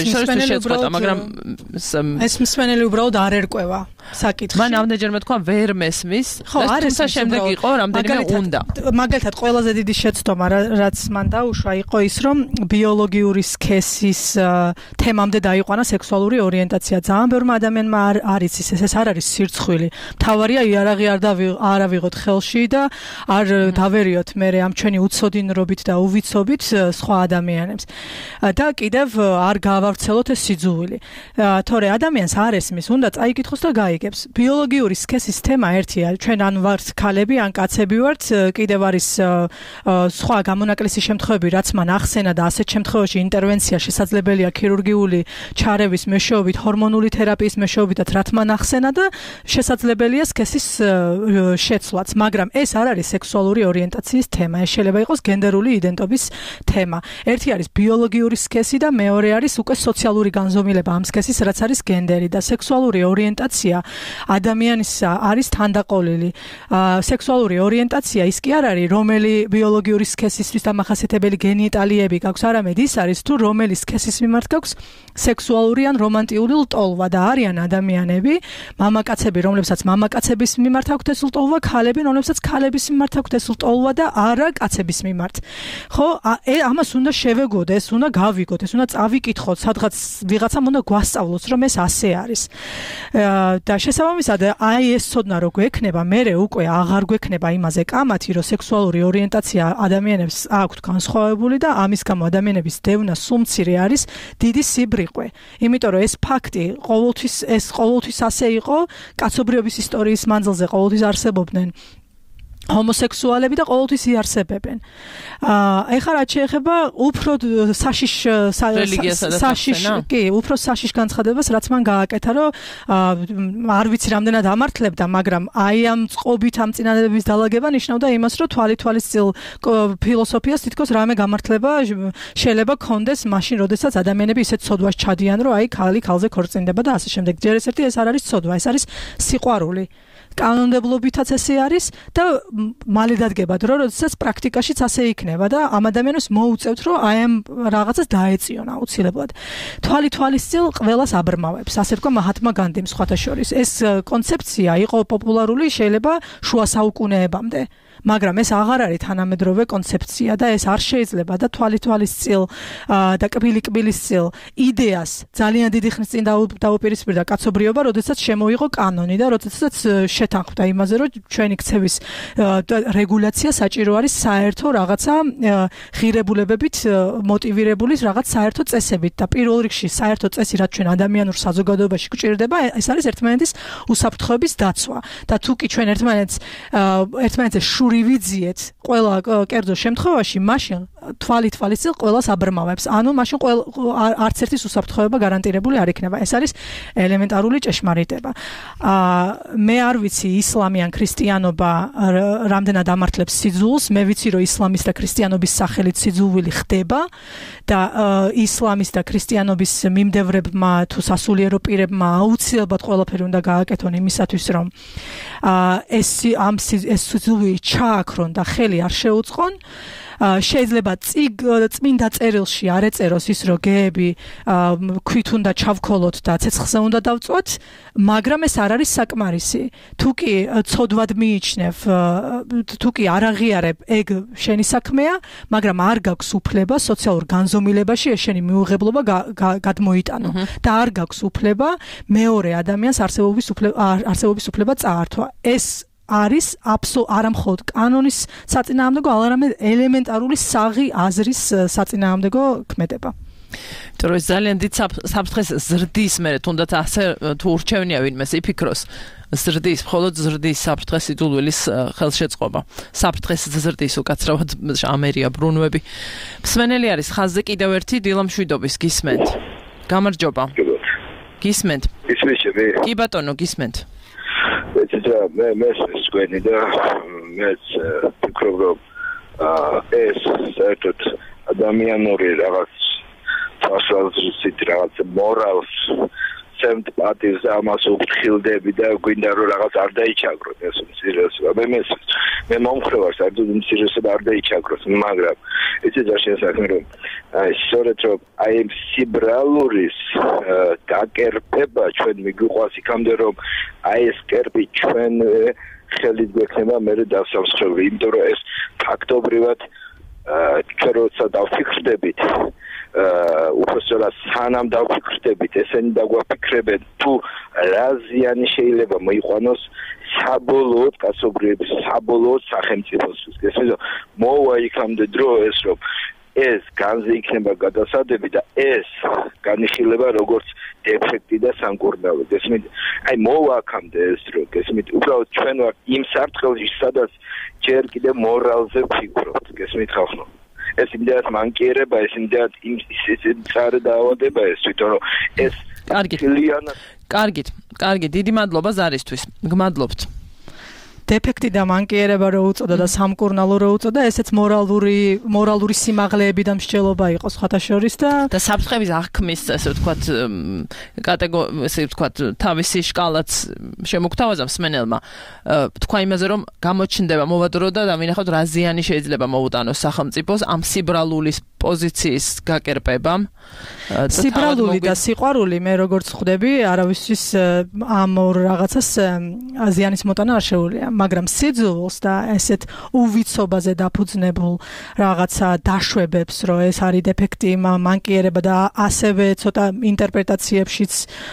მსმენელი უბრალოდ არ ერკვევა საკითხი მან ამდენჯერმე თქვა ვერ მესმის თუმცა შემდეგ იყო რამდენიმე უნდა მაგალითად ყველაზე დიდი შეცდომა რაც მან დაუშვა იყო ის რომ ბიოლოგიური სქესის თემამდე დაიყვანა სექსუალური ორიენტაცია ძალიან ბევრმა ადამიანმა არ იცის ეს არ არის სირცხვილი მთავარია იარაღი არ ავიღოთ ხელში და არ დავერიოთ მე ამ ჩვენი უცოდინრობით და უვიცობით სხვა ადამიანებს და კიდევ არ გავავრცელოთ ეს სიძულვილი თორე ადამიანს არ ესმის უნდა წაიკითხოს და გაიგებს ბიოლოგიური სქესის თემა ერთია ჩვენ ან ვართ ქალები ან კაცები ვართ კიდევ არის სხვა გამონაკლისი შემთხვევები რაც მან ახსენა და ასეთ შემთხვევაში ინტერვენცია შესაძლებელია ქირურგიული ჩარევის მეშვეობით ჰორმონული თერაპიის მეშვეობითაც რაც მან ახსენა და შესაძლებელია სქესის შეცვლაც მაგრამ ეს არ არის სექსუალური ორიენტაციის თემა. ეს შეიძლება იყოს გენდერული იდენტობის თემა. ერთი არის ბიოლოგიური სქესი და მეორე არის უკვე სოციალური განზომილება ამ სქესის, რაც არის გენდერი და სექსუალური ორიენტაცია ადამიანის არის თანდაყოლილი. სექსუალური ორიენტაცია ის კი არ არის, რომელი ბიოლოგიური სქესისთვის დამახასიათებელი გენიტალიები გაქვს, არამედ ის არის თუ რომელი სქესის მიმართ გაქვს სექსუალური ან რომანტიული ლტოლვა და არიან ადამიანები, მამაკაცები, რომლებსაც მამაკაცების მიმართ აქვთ ეს ლტოლვა, ქალები, რომლებსაც ქალების მიმართ აქვთ ეს ლტოლვა და არა კაცების მიმართ. ხო, ამას უნდა შევეგოთ, უნდა გავიგოთ, უნდა წავიკითხოთ, სადღაც ვიღაცამ უნდა გვასწავლოს, რომ ეს ასე არის. და შესაბამისად, აი ეს ცოდნა რო გვექნება, მერე უკვე აღარ გვექნება იმაზე კამათი, რომ სექსუალური ორიენტაცია ადამიანებს აქვთ განსხვავებული და ამის გამო ადამიანების დევნა სულ მცირე არის დიდი სიბრიყვე. იმიტომ რომ ეს ფაქტი ყოველთვის ასე იყო, კაცობრიობის ისტორიის მანძილზე ყოველთვის არსებობდნენ ჰომოსექსუალები და ყოველთვის იარსებებენ. ეხლა რაც შეეხება უფრო უფრო საშიშ განცხადებას, რაც მან გააკეთა, რომ არ ვიცი რამდენად ამართლებდა, მაგრამ აი ამ წყობით ამ წინადადების დალაგება ნიშნავდა იმას, რომ თვალისწილ ფილოსოფიას თითქოს რამე გამართლება შეიძლება კონდეს მაშინ, როდესაც ადამიანები ისეთ ცოდვას ჩადიან, რომ აი ქალი ქალზე ქორწინდება და ასე შემდეგ. ჯერ ეს ეს არ არის ცოდვა, ეს არის სიყვარული. კანონმდებლობითაც ესე არის და მალე დადგება დრო, როდესაც პრაქტიკაშიც ასე იქნება და ამ ადამიანებს მოუწევთ, რომ აი ამ რაღაცას დაეწიონ აუცილებლად. თვალისწილ ყველას აბრმავებს, ასე თქვა მაჰათმა განდიმ სხვათა შორის. ეს კონცეფცია იყო პოპულარული შეიძლება შუა საუკუნეებამდე. მაგრამ ეს აღარ არის თანამედროვე კონცეფცია და ეს არ შეიძლება და თვალისწილ და კბილისწილ იდეას ძალიან დიდი ხნის წინ დაუპირისპირდა კაცობრიობა, როდესაც შემოიღო კანონი და როდესაც შეთანხმდა იმაზე, რომ ჩვენი ქცევის რეგულაცია საჭირო არის საერთო რაღაცა ღირებულებებით მოტივირებული რაღაც საერთო წესებით და პირველ რიგში საერთო წესი, რაც ჩვენ ადამიანურ საზოგადოებაში გვჭირდება, ეს არის ერთმანეთის უსაფრთხოების დაცვა და თუ კი ჩვენ ერთმანეთზე ვიძიეთ ყველა კერძო შემთხვევაში, მაშინ თვალისწილ ყველას აბრმავებს. ანუ მაშინ არც ერთის უსაფრთხოება გარანტირებული არ იქნება. ეს არის ელემენტარული ჭეშმარიტება. მე არ ვიცი ისლამი ან ქრისტიანობა რამდენად ამართლებს სიძულს. მე ვიცი, რომ ისლამის და ქრისტიანობის სახელით სიძულვილი ხდება და ისლამის და ქრისტიანობის მიმდევრებმა თუ სასულიერო პირებმა აუცილებლად ყველაფერი უნდა გააკეთონ იმისათვის, რომ ეს სიძულვილი ჩააქრონ და ხელი არ შეუწყონ. შეიძლება წმინდა წერილში არ ეწეროს ის რომ გეები ქვით უნდა ჩავქოლოთ და ცეცხლზე უნდა დავწვათ, მაგრამ ეს არ არის საკმარისი. თუ კი ცოდვად მიიჩნევ, თუ კი არ აღიარებ, ეგ შენი საქმეა, მაგრამ არ გაქვს უფლება სოციალურ განზომილებაში ეს შენი მიუღებლობა გადმოიტანო და არ გაქვს უფლება მეორე ადამიანს არსებობის უფლება წაართვა. ეს არის არა მხოლოდ კანონის საწინააღმდეგო, არამედ ელემენტარული საღი აზრის საწინააღმდეგო ქმედება. Თორე ძალიან დიდ საფრთხეს ზრდის მე თუნდაც ასე თუ ურჩევნია ვინმეს იფიქროს ზრდის, მხოლოდ ზრდის საფრთხეს იდულვილის ხელშეწყობა. საფრთხეს ზრდის უკაცრავად ამერია ბრუნვები. მსმენელი არის ხაზზე კიდევ ერთი დილა მშვიდობის გისმენთ. გამარჯობა. გისმენთ. კი ბატონო გისმენთ. მე სკვენი და მეც ვფიქრობ რომ ეს საერთოდ ადამიანური რაღაც თვალსაზრისით რაღაც მორალს სემთ პატივს ამას უფრთხილდები და გვინდა რომ რაღაც არ დაიჩაგროთ ეს უმცირესობა. მე მომხრევარ საერთოდ უმცირესობა არ დაიჩაგროთ, მაგრამ იცით რა შესაძლოა რომ სწორედ რომ აი სიბრალურის დაკერპება ჩვენ მიგვიყვას იქამდე რომ აი ეს კერპი ჩვენ ხელით გვექნება მე დასამსხვრევი, იმიტომ რომ ეს ფაქტობრივად ჩვენ როცა დავფიქრდებით უბრალოდ სანამ დავფიქრდებით ესენი დაგვაფიქრებენ თუ რა ზიანი შეიძლება მოიყვანოს საბოლოოდ კაცობრიობის საბოლოოდ სახელმწიფოსთვის. ესეა მოვა იქამდე დრო ეს რომ ეს განზე იქნება გადასადები და ეს განიხილება როგორც დეფექტი და სამკურნალო. ესმით აი მოვა აქამდე ეს დრო. ესმით უბრალოდ ჩვენ ვართ იმ საფრთხეში სადაც ჯერ კიდე მორალზე ვფიქრობთ. ესმით ხალხო ეს იმდენად მანკიერება, ეს იმდენად ისეთი წარე დაავადება ეს თვითონ რომ ეს კარგით, დიდი მადლობა ზარისთვის. გმადლობთ. დეფექტი და მანკიერება რო უწოდა და სამკურნალო რო უწოდა, ესეც მორალური სიმაღლეები და მსჯელობა იყო სხვათა შორის და საფრთხების აღქმის ესე ვთქვათ ესე ვთქვათ თავისი შკალაც შემოგთავაზა მსმენელმა. თქვა იმაზე რომ გამოჩნდება მოვადრო და დამინახოთ რა ზიანი შეიძლება მოუტანოს სახელმწიფოს ამ სიბრალულის პოზიციის გაკერპებამ. სიბრალული და სიყვარული მე როგორც ხვდები, არავისთვის ამ ორ რაღაცას ზიანის მოტანა არ შეუძლია. მაგრამ სიძულვს და ესეთ უვიცობაზე დაფუძნებულ რაღაცა დაშვებებს, რომ ეს არის დეფექტი, მანკიერება და ასევე ცოტა ინტერპრეტაციებშიც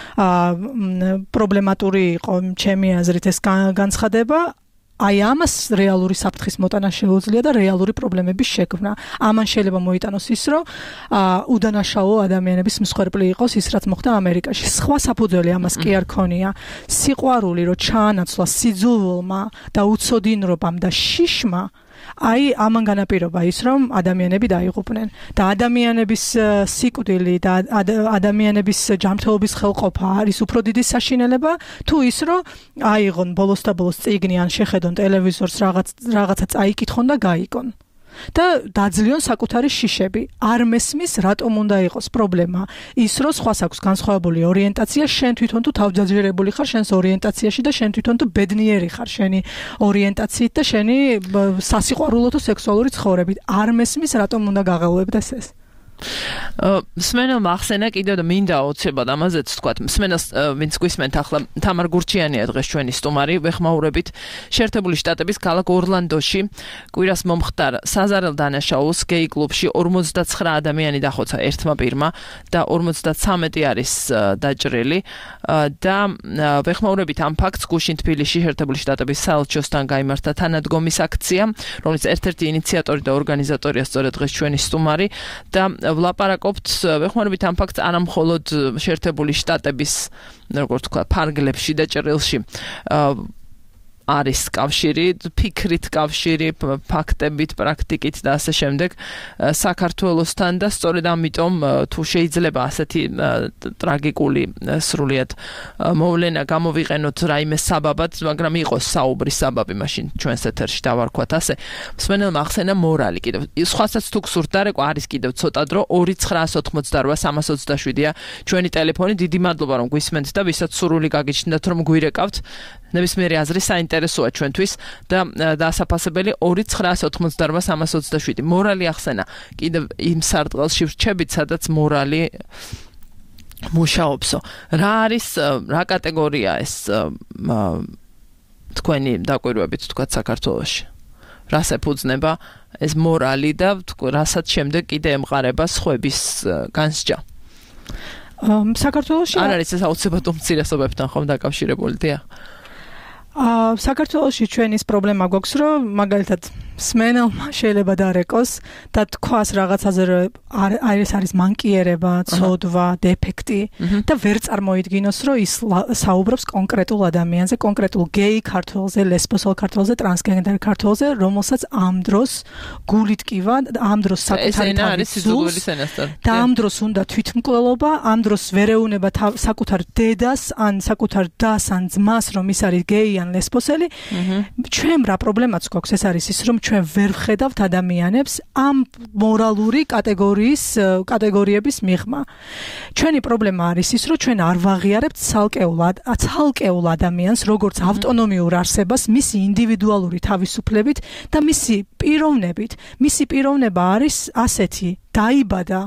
პრობლემატური იყო ჩემი აზრით ეს განცხადება. აი ამას რეალური საფრთხის მოტანა შეუძლია და რეალური პრობლემების შექმნა. ამან შეიძლება მოიტანოს ის, რომ უდანაშაულო ადამიანების მსხვერპლი იყოს ის, რაც მოხდა ამერიკაში. სხვა საფუძველი ამას კი არ ქონია. სიყვარული, რომ ჩაანაცვლა სიძულვილმა და უცოდინრობამ და შიშმა, აი ამან განაპირობა ის, რომ ადამიანები დაიღუპნენ და ადამიანების სიკვდილი და ადამიანების ჯანმრთელობის ხელყოფა არის უფრო დიდი საშინელება თუ ის, რომ აიღონ ბოლოს და ბოლოს წიგნი ან შეხედონ ტელევიზორს რაღაცა წაიკითხონ და გაიგონ. და დაძლიონ საკუთარი შიშები. არ მესმის რატომ უნდა იყოს პრობლემა ის, რომ სხვას აქვს განსხვავებული ორიენტაცია, შენ თვითონ თუ თავჯაჯერებული ხარ შენს ორიენტაციაში და შენ თვითონ თუ ბედნიერი ხარ შენი ორიენტაციით და შენი სასიყვარულო თუ სექსუალური ცხოვრებით. არ მესმის რატომ უნდა გაღელვებდეს ეს. მსმენელმა ახსენა კიდევ და მინდა ოცებად ამაზეც თქვა მსმენელს ვინც გვისმენთ ახლა თამარ გურჩიანია დღეს ჩვენი სტუმარი ვეხმაურებით შეერთებული შტატების ქალაქ ორლანდოში კვირას მომხდარ საზარელ დანაშაულს გეი კლუბში 49 ადამიანი დახოცა ერთმა პირმა და 53 არის დაჭრილი და ვეხმაურებით ამ ფაქტს გუშინ თბილისში შეერთებული შტატების საელჩოსთან გაიმართა თანადგომის აქცია რომელიც ერთ-ერთი ინიციატორი და ორგანიზატორია სწორედ დღეს ჩვენი სტუმარი და ვლაპარაკობთ ვეხმარებით ამ ფაქტს არა მხოლოდ შეერთებული შტატების როგორც თქვა ფარგლებში და ჭრილში არის კავშირი, ფიქრით კავშირი, ფაქტებით, პრაქტიკით და ასე შემდეგ საქართველოსთან და სწორედ ამიტომ თუ შეიძლება ასეთი ტრაგიკული სრულიად მოვლენა გამოვიყენოთ რაიმე საბაბად, მაგრამ იყოს საუბრის საბაბი, მაშინ ჩვენს ეთერში დავარქვათ ასე. მსმენელმა ახსენა მორალი კიდევ. სხვასაც თუ გსურთ დარეკვა არის კიდევ ცოტა დრო 2988-327-ია ჩვენი ტელეფონი. დიდი მადლობა რომ გვისმენთ და ვისაც სურვილი გაგიჩნდათ რომ გვირეკავთ. ნებისმიერი აზრი საინტერესოა საინტერესოა ჩვენთვის და დასაფასებელი 2,988,327. მორალი ახსენა კიდევ იმ სარტყელში ვრჩებით, სადაც მორალი მუშაობსო. რა არის რა კატეგორია ეს თქვენი დაკვირვებით თქვა საქართველოში? რას ეფუძნება ეს მორალი და რასაც შემდეგ კიდე ემყარება სხვების განსჯა? საქართველოში არ არის ეს აუცილებლად უმცირესობებთან ხომ დაკავშირებული დიახ? საქართველოში ჩვენის პრობლემა გვაქვს, რომ მაგალითად სმენელმა შეიძლება დარეკოს და თქვას რაღაცაზე არის მანკიერება, ცოდვა, დეფექტი და ვერ წარმოიდგინოს, რომ ის საუბრობს კონკრეტულ ადამიანზე, კონკრეტულ გეი ქართველზე, ლესბოსელ ქართველზე, ტრანსგენდერ ქართველზე, რომელსაც ამ დროს გულით კივა, ამ დროს საკუთარი თავი ზულს და ამ დროს უნდა თვითმკვლელობა, ამ დროს ვერ ეუნება საკუთარ დედას, ან საკუთარ დას, ან ძმას, რომ ის არის გეი ან ლესბოსელი. ჩვენ რა პრობლემაც გვაქვს, ეს არის ის, რომ ჩვენ ვერ ვხედავთ ადამიანებს ამ მორალური კატეგორიების მიღმა. ჩვენი პრობლემა არის ის, რომ ჩვენ არ ვაღიარებთ ცალკეულ ადამიანს, როგორც ავტონომიურ არსებას, მისი ინდივიდუალური თავისუფლებით და მისი პიროვნებით. მისი პიროვნება არის ასეთი: დაიბადა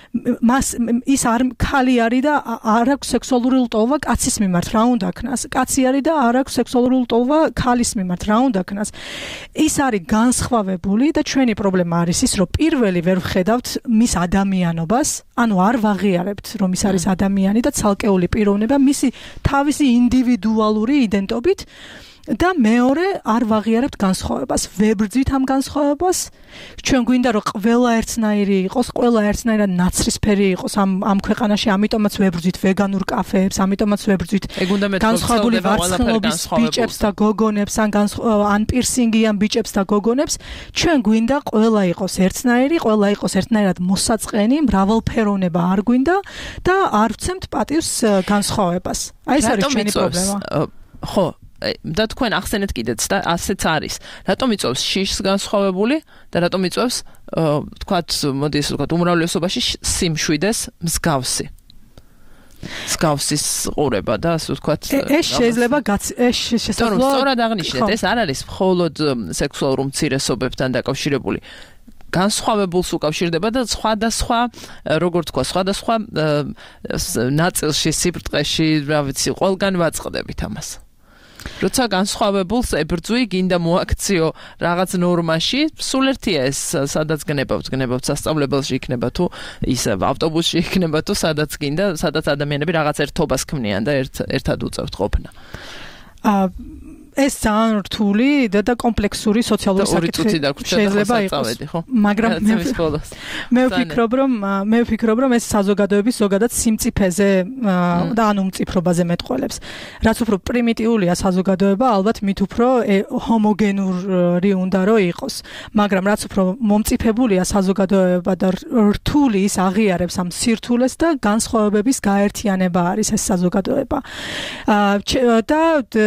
ის არ ხალი არის და არ აქვს სექსუალური ლტოლვა კაცის მიმართ, რა უნდა ქნას? კაცი არის და არ აქვს სექსუალური ლტოლვა ქალის მიმართ, რა უნდა ქნას? ის არის განსხვავებული და ჩვენი პრობლემა არის ის, რომ პირველი ვერ ვხედავთ მის ადამიანობას, ანუ არ ვაღიარებთ, რომ ის არის ადამიანი და ცალკეული პიროვნება მისი თავისი ინდივიდუალური იდენტობით. და მეორე არ ვაღიარებთ განსხვავებას, ვებრძვით ამ განსხვავებას. ჩვენ გვინდა რომ ყველა ერთნაირი იყოს, ყველა ერთნაირად ნაცრისფერი იყოს ამ ქვეყანაში, ამიტომაც ვებრძვით ვეგანურ კაფეებს, ამიტომაც ვებრძვით განსხვავებული ვარცხნობის ბიჭებს და გოგონებს, ან პირსინგიან ბიჭებს და გოგონებს. ჩვენ გვინდა ყველა იყოს ერთნაირი, ყველა იყოს ერთნაირად მოსაწყენი, მრავალფეროვნება არ გვინდა და არ ვცემთ პატივს განსხვავებას. აი ეს არის ჩვენი პრობლემა. ხო, და თქვენ ახსენეთ კიდეც და ასეც არის. რატომ იწევს შიშს განსხვავებული და რატომ იწევს თქვათ, მოდი ესე ვთქვათ, უმრავლესობაში სიმშვიდეს მსგავსი. მსგავსის ყურება და ასე ვთქვათ. ეს შეიძლება სწორად აღნიშნეთ, ეს არ არის მხოლოდ სექსუალურ უმცირესობებთან დაკავშირებული. განსხვავებულს უკავშირდება და სხვადასხვა, როგორ თქვა, სხვადასხვა ნაწილში, სიბრტყეში, რა ვიცი, ყველგან ვაწყდებით ამას. როცა განსხვავებულს ებრძვი, გინდა მოაქციო რაღაც ნორმაში, სულ ერთია ეს, სადაც გნებავთ სასწავლებელში იქნება თუ ისე ავტობუსში იქნება თუ სადაც გინდა, სადაც ადამიანები რაღაც ერთობას ქმნიან და ერთად უწევთ ყოფნა. ეს ძალიან რთული და კომპლექსური სოციალური საკითხი შეიძლება იყოს, მაგრამ მე ვფიქრობ, რომ ეს საზოგადოების ზოგადად სიმწიფეზე და ან უმწიფრობაზე მეტყველებს. რაც უფრო პრიმიტიულია საზოგადოება, ალბათ მით უფრო ჰომოგენური უნდა რომ იყოს. მაგრამ რაც უფრო მომწიფებულია საზოგადოება და რთული ის აღიარებს ამ სირთულეს და განსხვავებების გაერთიანება არის ეს საზოგადოება. და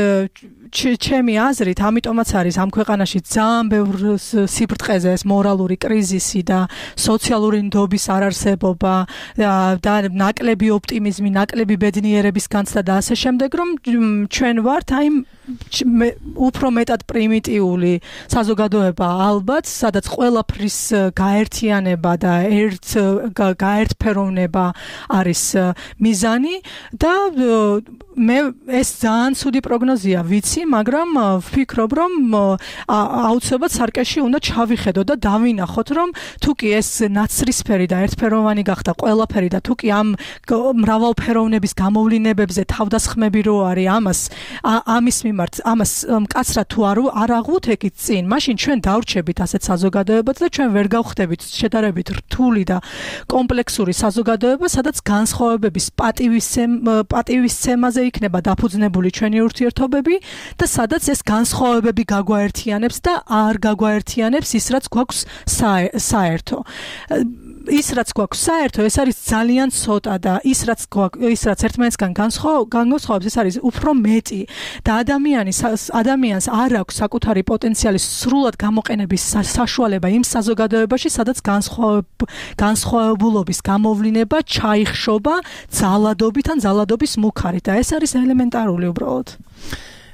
ჩემი აზრით, ამიტომაც არის ამ ქვეყანაში ძალიან ბევრ სიბრტყეზე ეს მორალური კრიზისი და სოციალური ნდობის არარსებობა და ნაკლები ოპტიმიზმი, ნაკლები ბედნიერების განცდა და ასე შემდეგ, რომ ჩვენ ვართ აი უფრო მეტად პრიმიტიული საზოგადოება ალბათ, სადაც ყველაფრის გაერთიანება და გაერთფეროვნება არის მიზანი და მე ეს ძალიან ცუდი პროგნოზია, ვიცი, მაგრამ ვფიქრობ, რომ აუცილებლად სარკეში უნდა ჩავიხედოთ და დავინახოთ, რომ თუკი ეს ნაცრისფერი და ერთფეროვანი გახდა ყველაფერი და თუკი ამ მრავალფეროვნების გამოვლინებებზე თავდასხმები რო არის ამის მიმართ, ამას მკაცრად თუ არ აღვუთეკით წინ, მაშინ ჩვენ დავრჩებით ასეთ საზოგადოებად და ჩვენ ვერ გავხდებით შედარებით რთული და კომპლექსური საზოგადოება, სადაც განსხვავებების პატივისცემაზე იქნება დაფუძნებული ჩვენი ურთიერთობები და სადაც ეს განსხვავებები გაგვაერთიანებს და არ გაგვაერთიანებს ის, რაც გვაქვს საერთო. ის, რაც გვაქვს საერთო, ეს არის ძალიან ცოტა და ის, რაც ერთმანეთსგან განსხვავებს, ეს არის უფრო მეტი და ადამიანს არ აქვს საკუთარი პოტენციალის სრულად გამოყენების საშუალება იმ საზოგადოებაში, სადაც განსხვავებულობის გამოვლინება ჩაიხშობა ძალადობით ან ძალადობის მუქარით და ეს არის ელემენტარული უბრალოდ.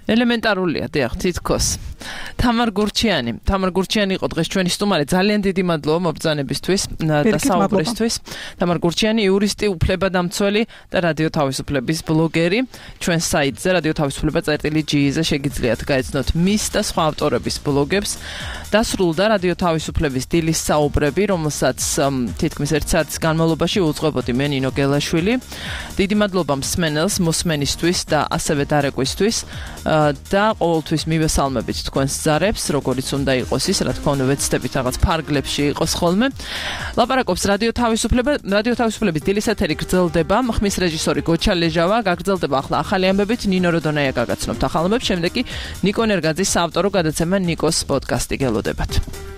ელემენტარულია, დიახ, თითქოს. თამარ გურჩიანი იყო დღეს ჩვენი სტუმარი. ძალიან დიდი მადლობა მობრძანებისთვის და საუბრისთვის. თამარ გურჩიანი, იურისტი, უფლებადამცველი და რადიო თავისუფლების ბლოგერი. ჩვენ საიტზე რადიო თავისუფლება.gi-ზე შეგიძლიათ გაეცნოთ მის და სხვა ავტორების ბლოგებს. დასრულდა რადიო თავისუფლების დილის საუბრები, რომელსაც თითქმის 1 საათის განმავლობაში უძღვებოდი მე ნინო გელაშვილი. დიდი მადლობა მსმენელს, მოსმენისთვის და ასევე დარეკვისთვის და ყოველთვის მივესალმებით თქვენს ზარებს, როგორიც უნდა იყოს ის, რა თქმა უნდა, ვეცდებით რაღაც ფარგლებში იყოს ხოლმე. ლაპარაკობს რადიო თავისუფლების დილის ეთერი გრძელდება, ხმის რეჟისორი გოჩა ლეჟავა, გაგრძელდება ახლა ახალი ამბებით, ნინო როდონაია გაგაცნობთ ახალ ამბებს, შემდეგ კი ნიკო ნერგაძის საავტორო გადაცემა ნიკოს პოდკასტი გელოდებათ.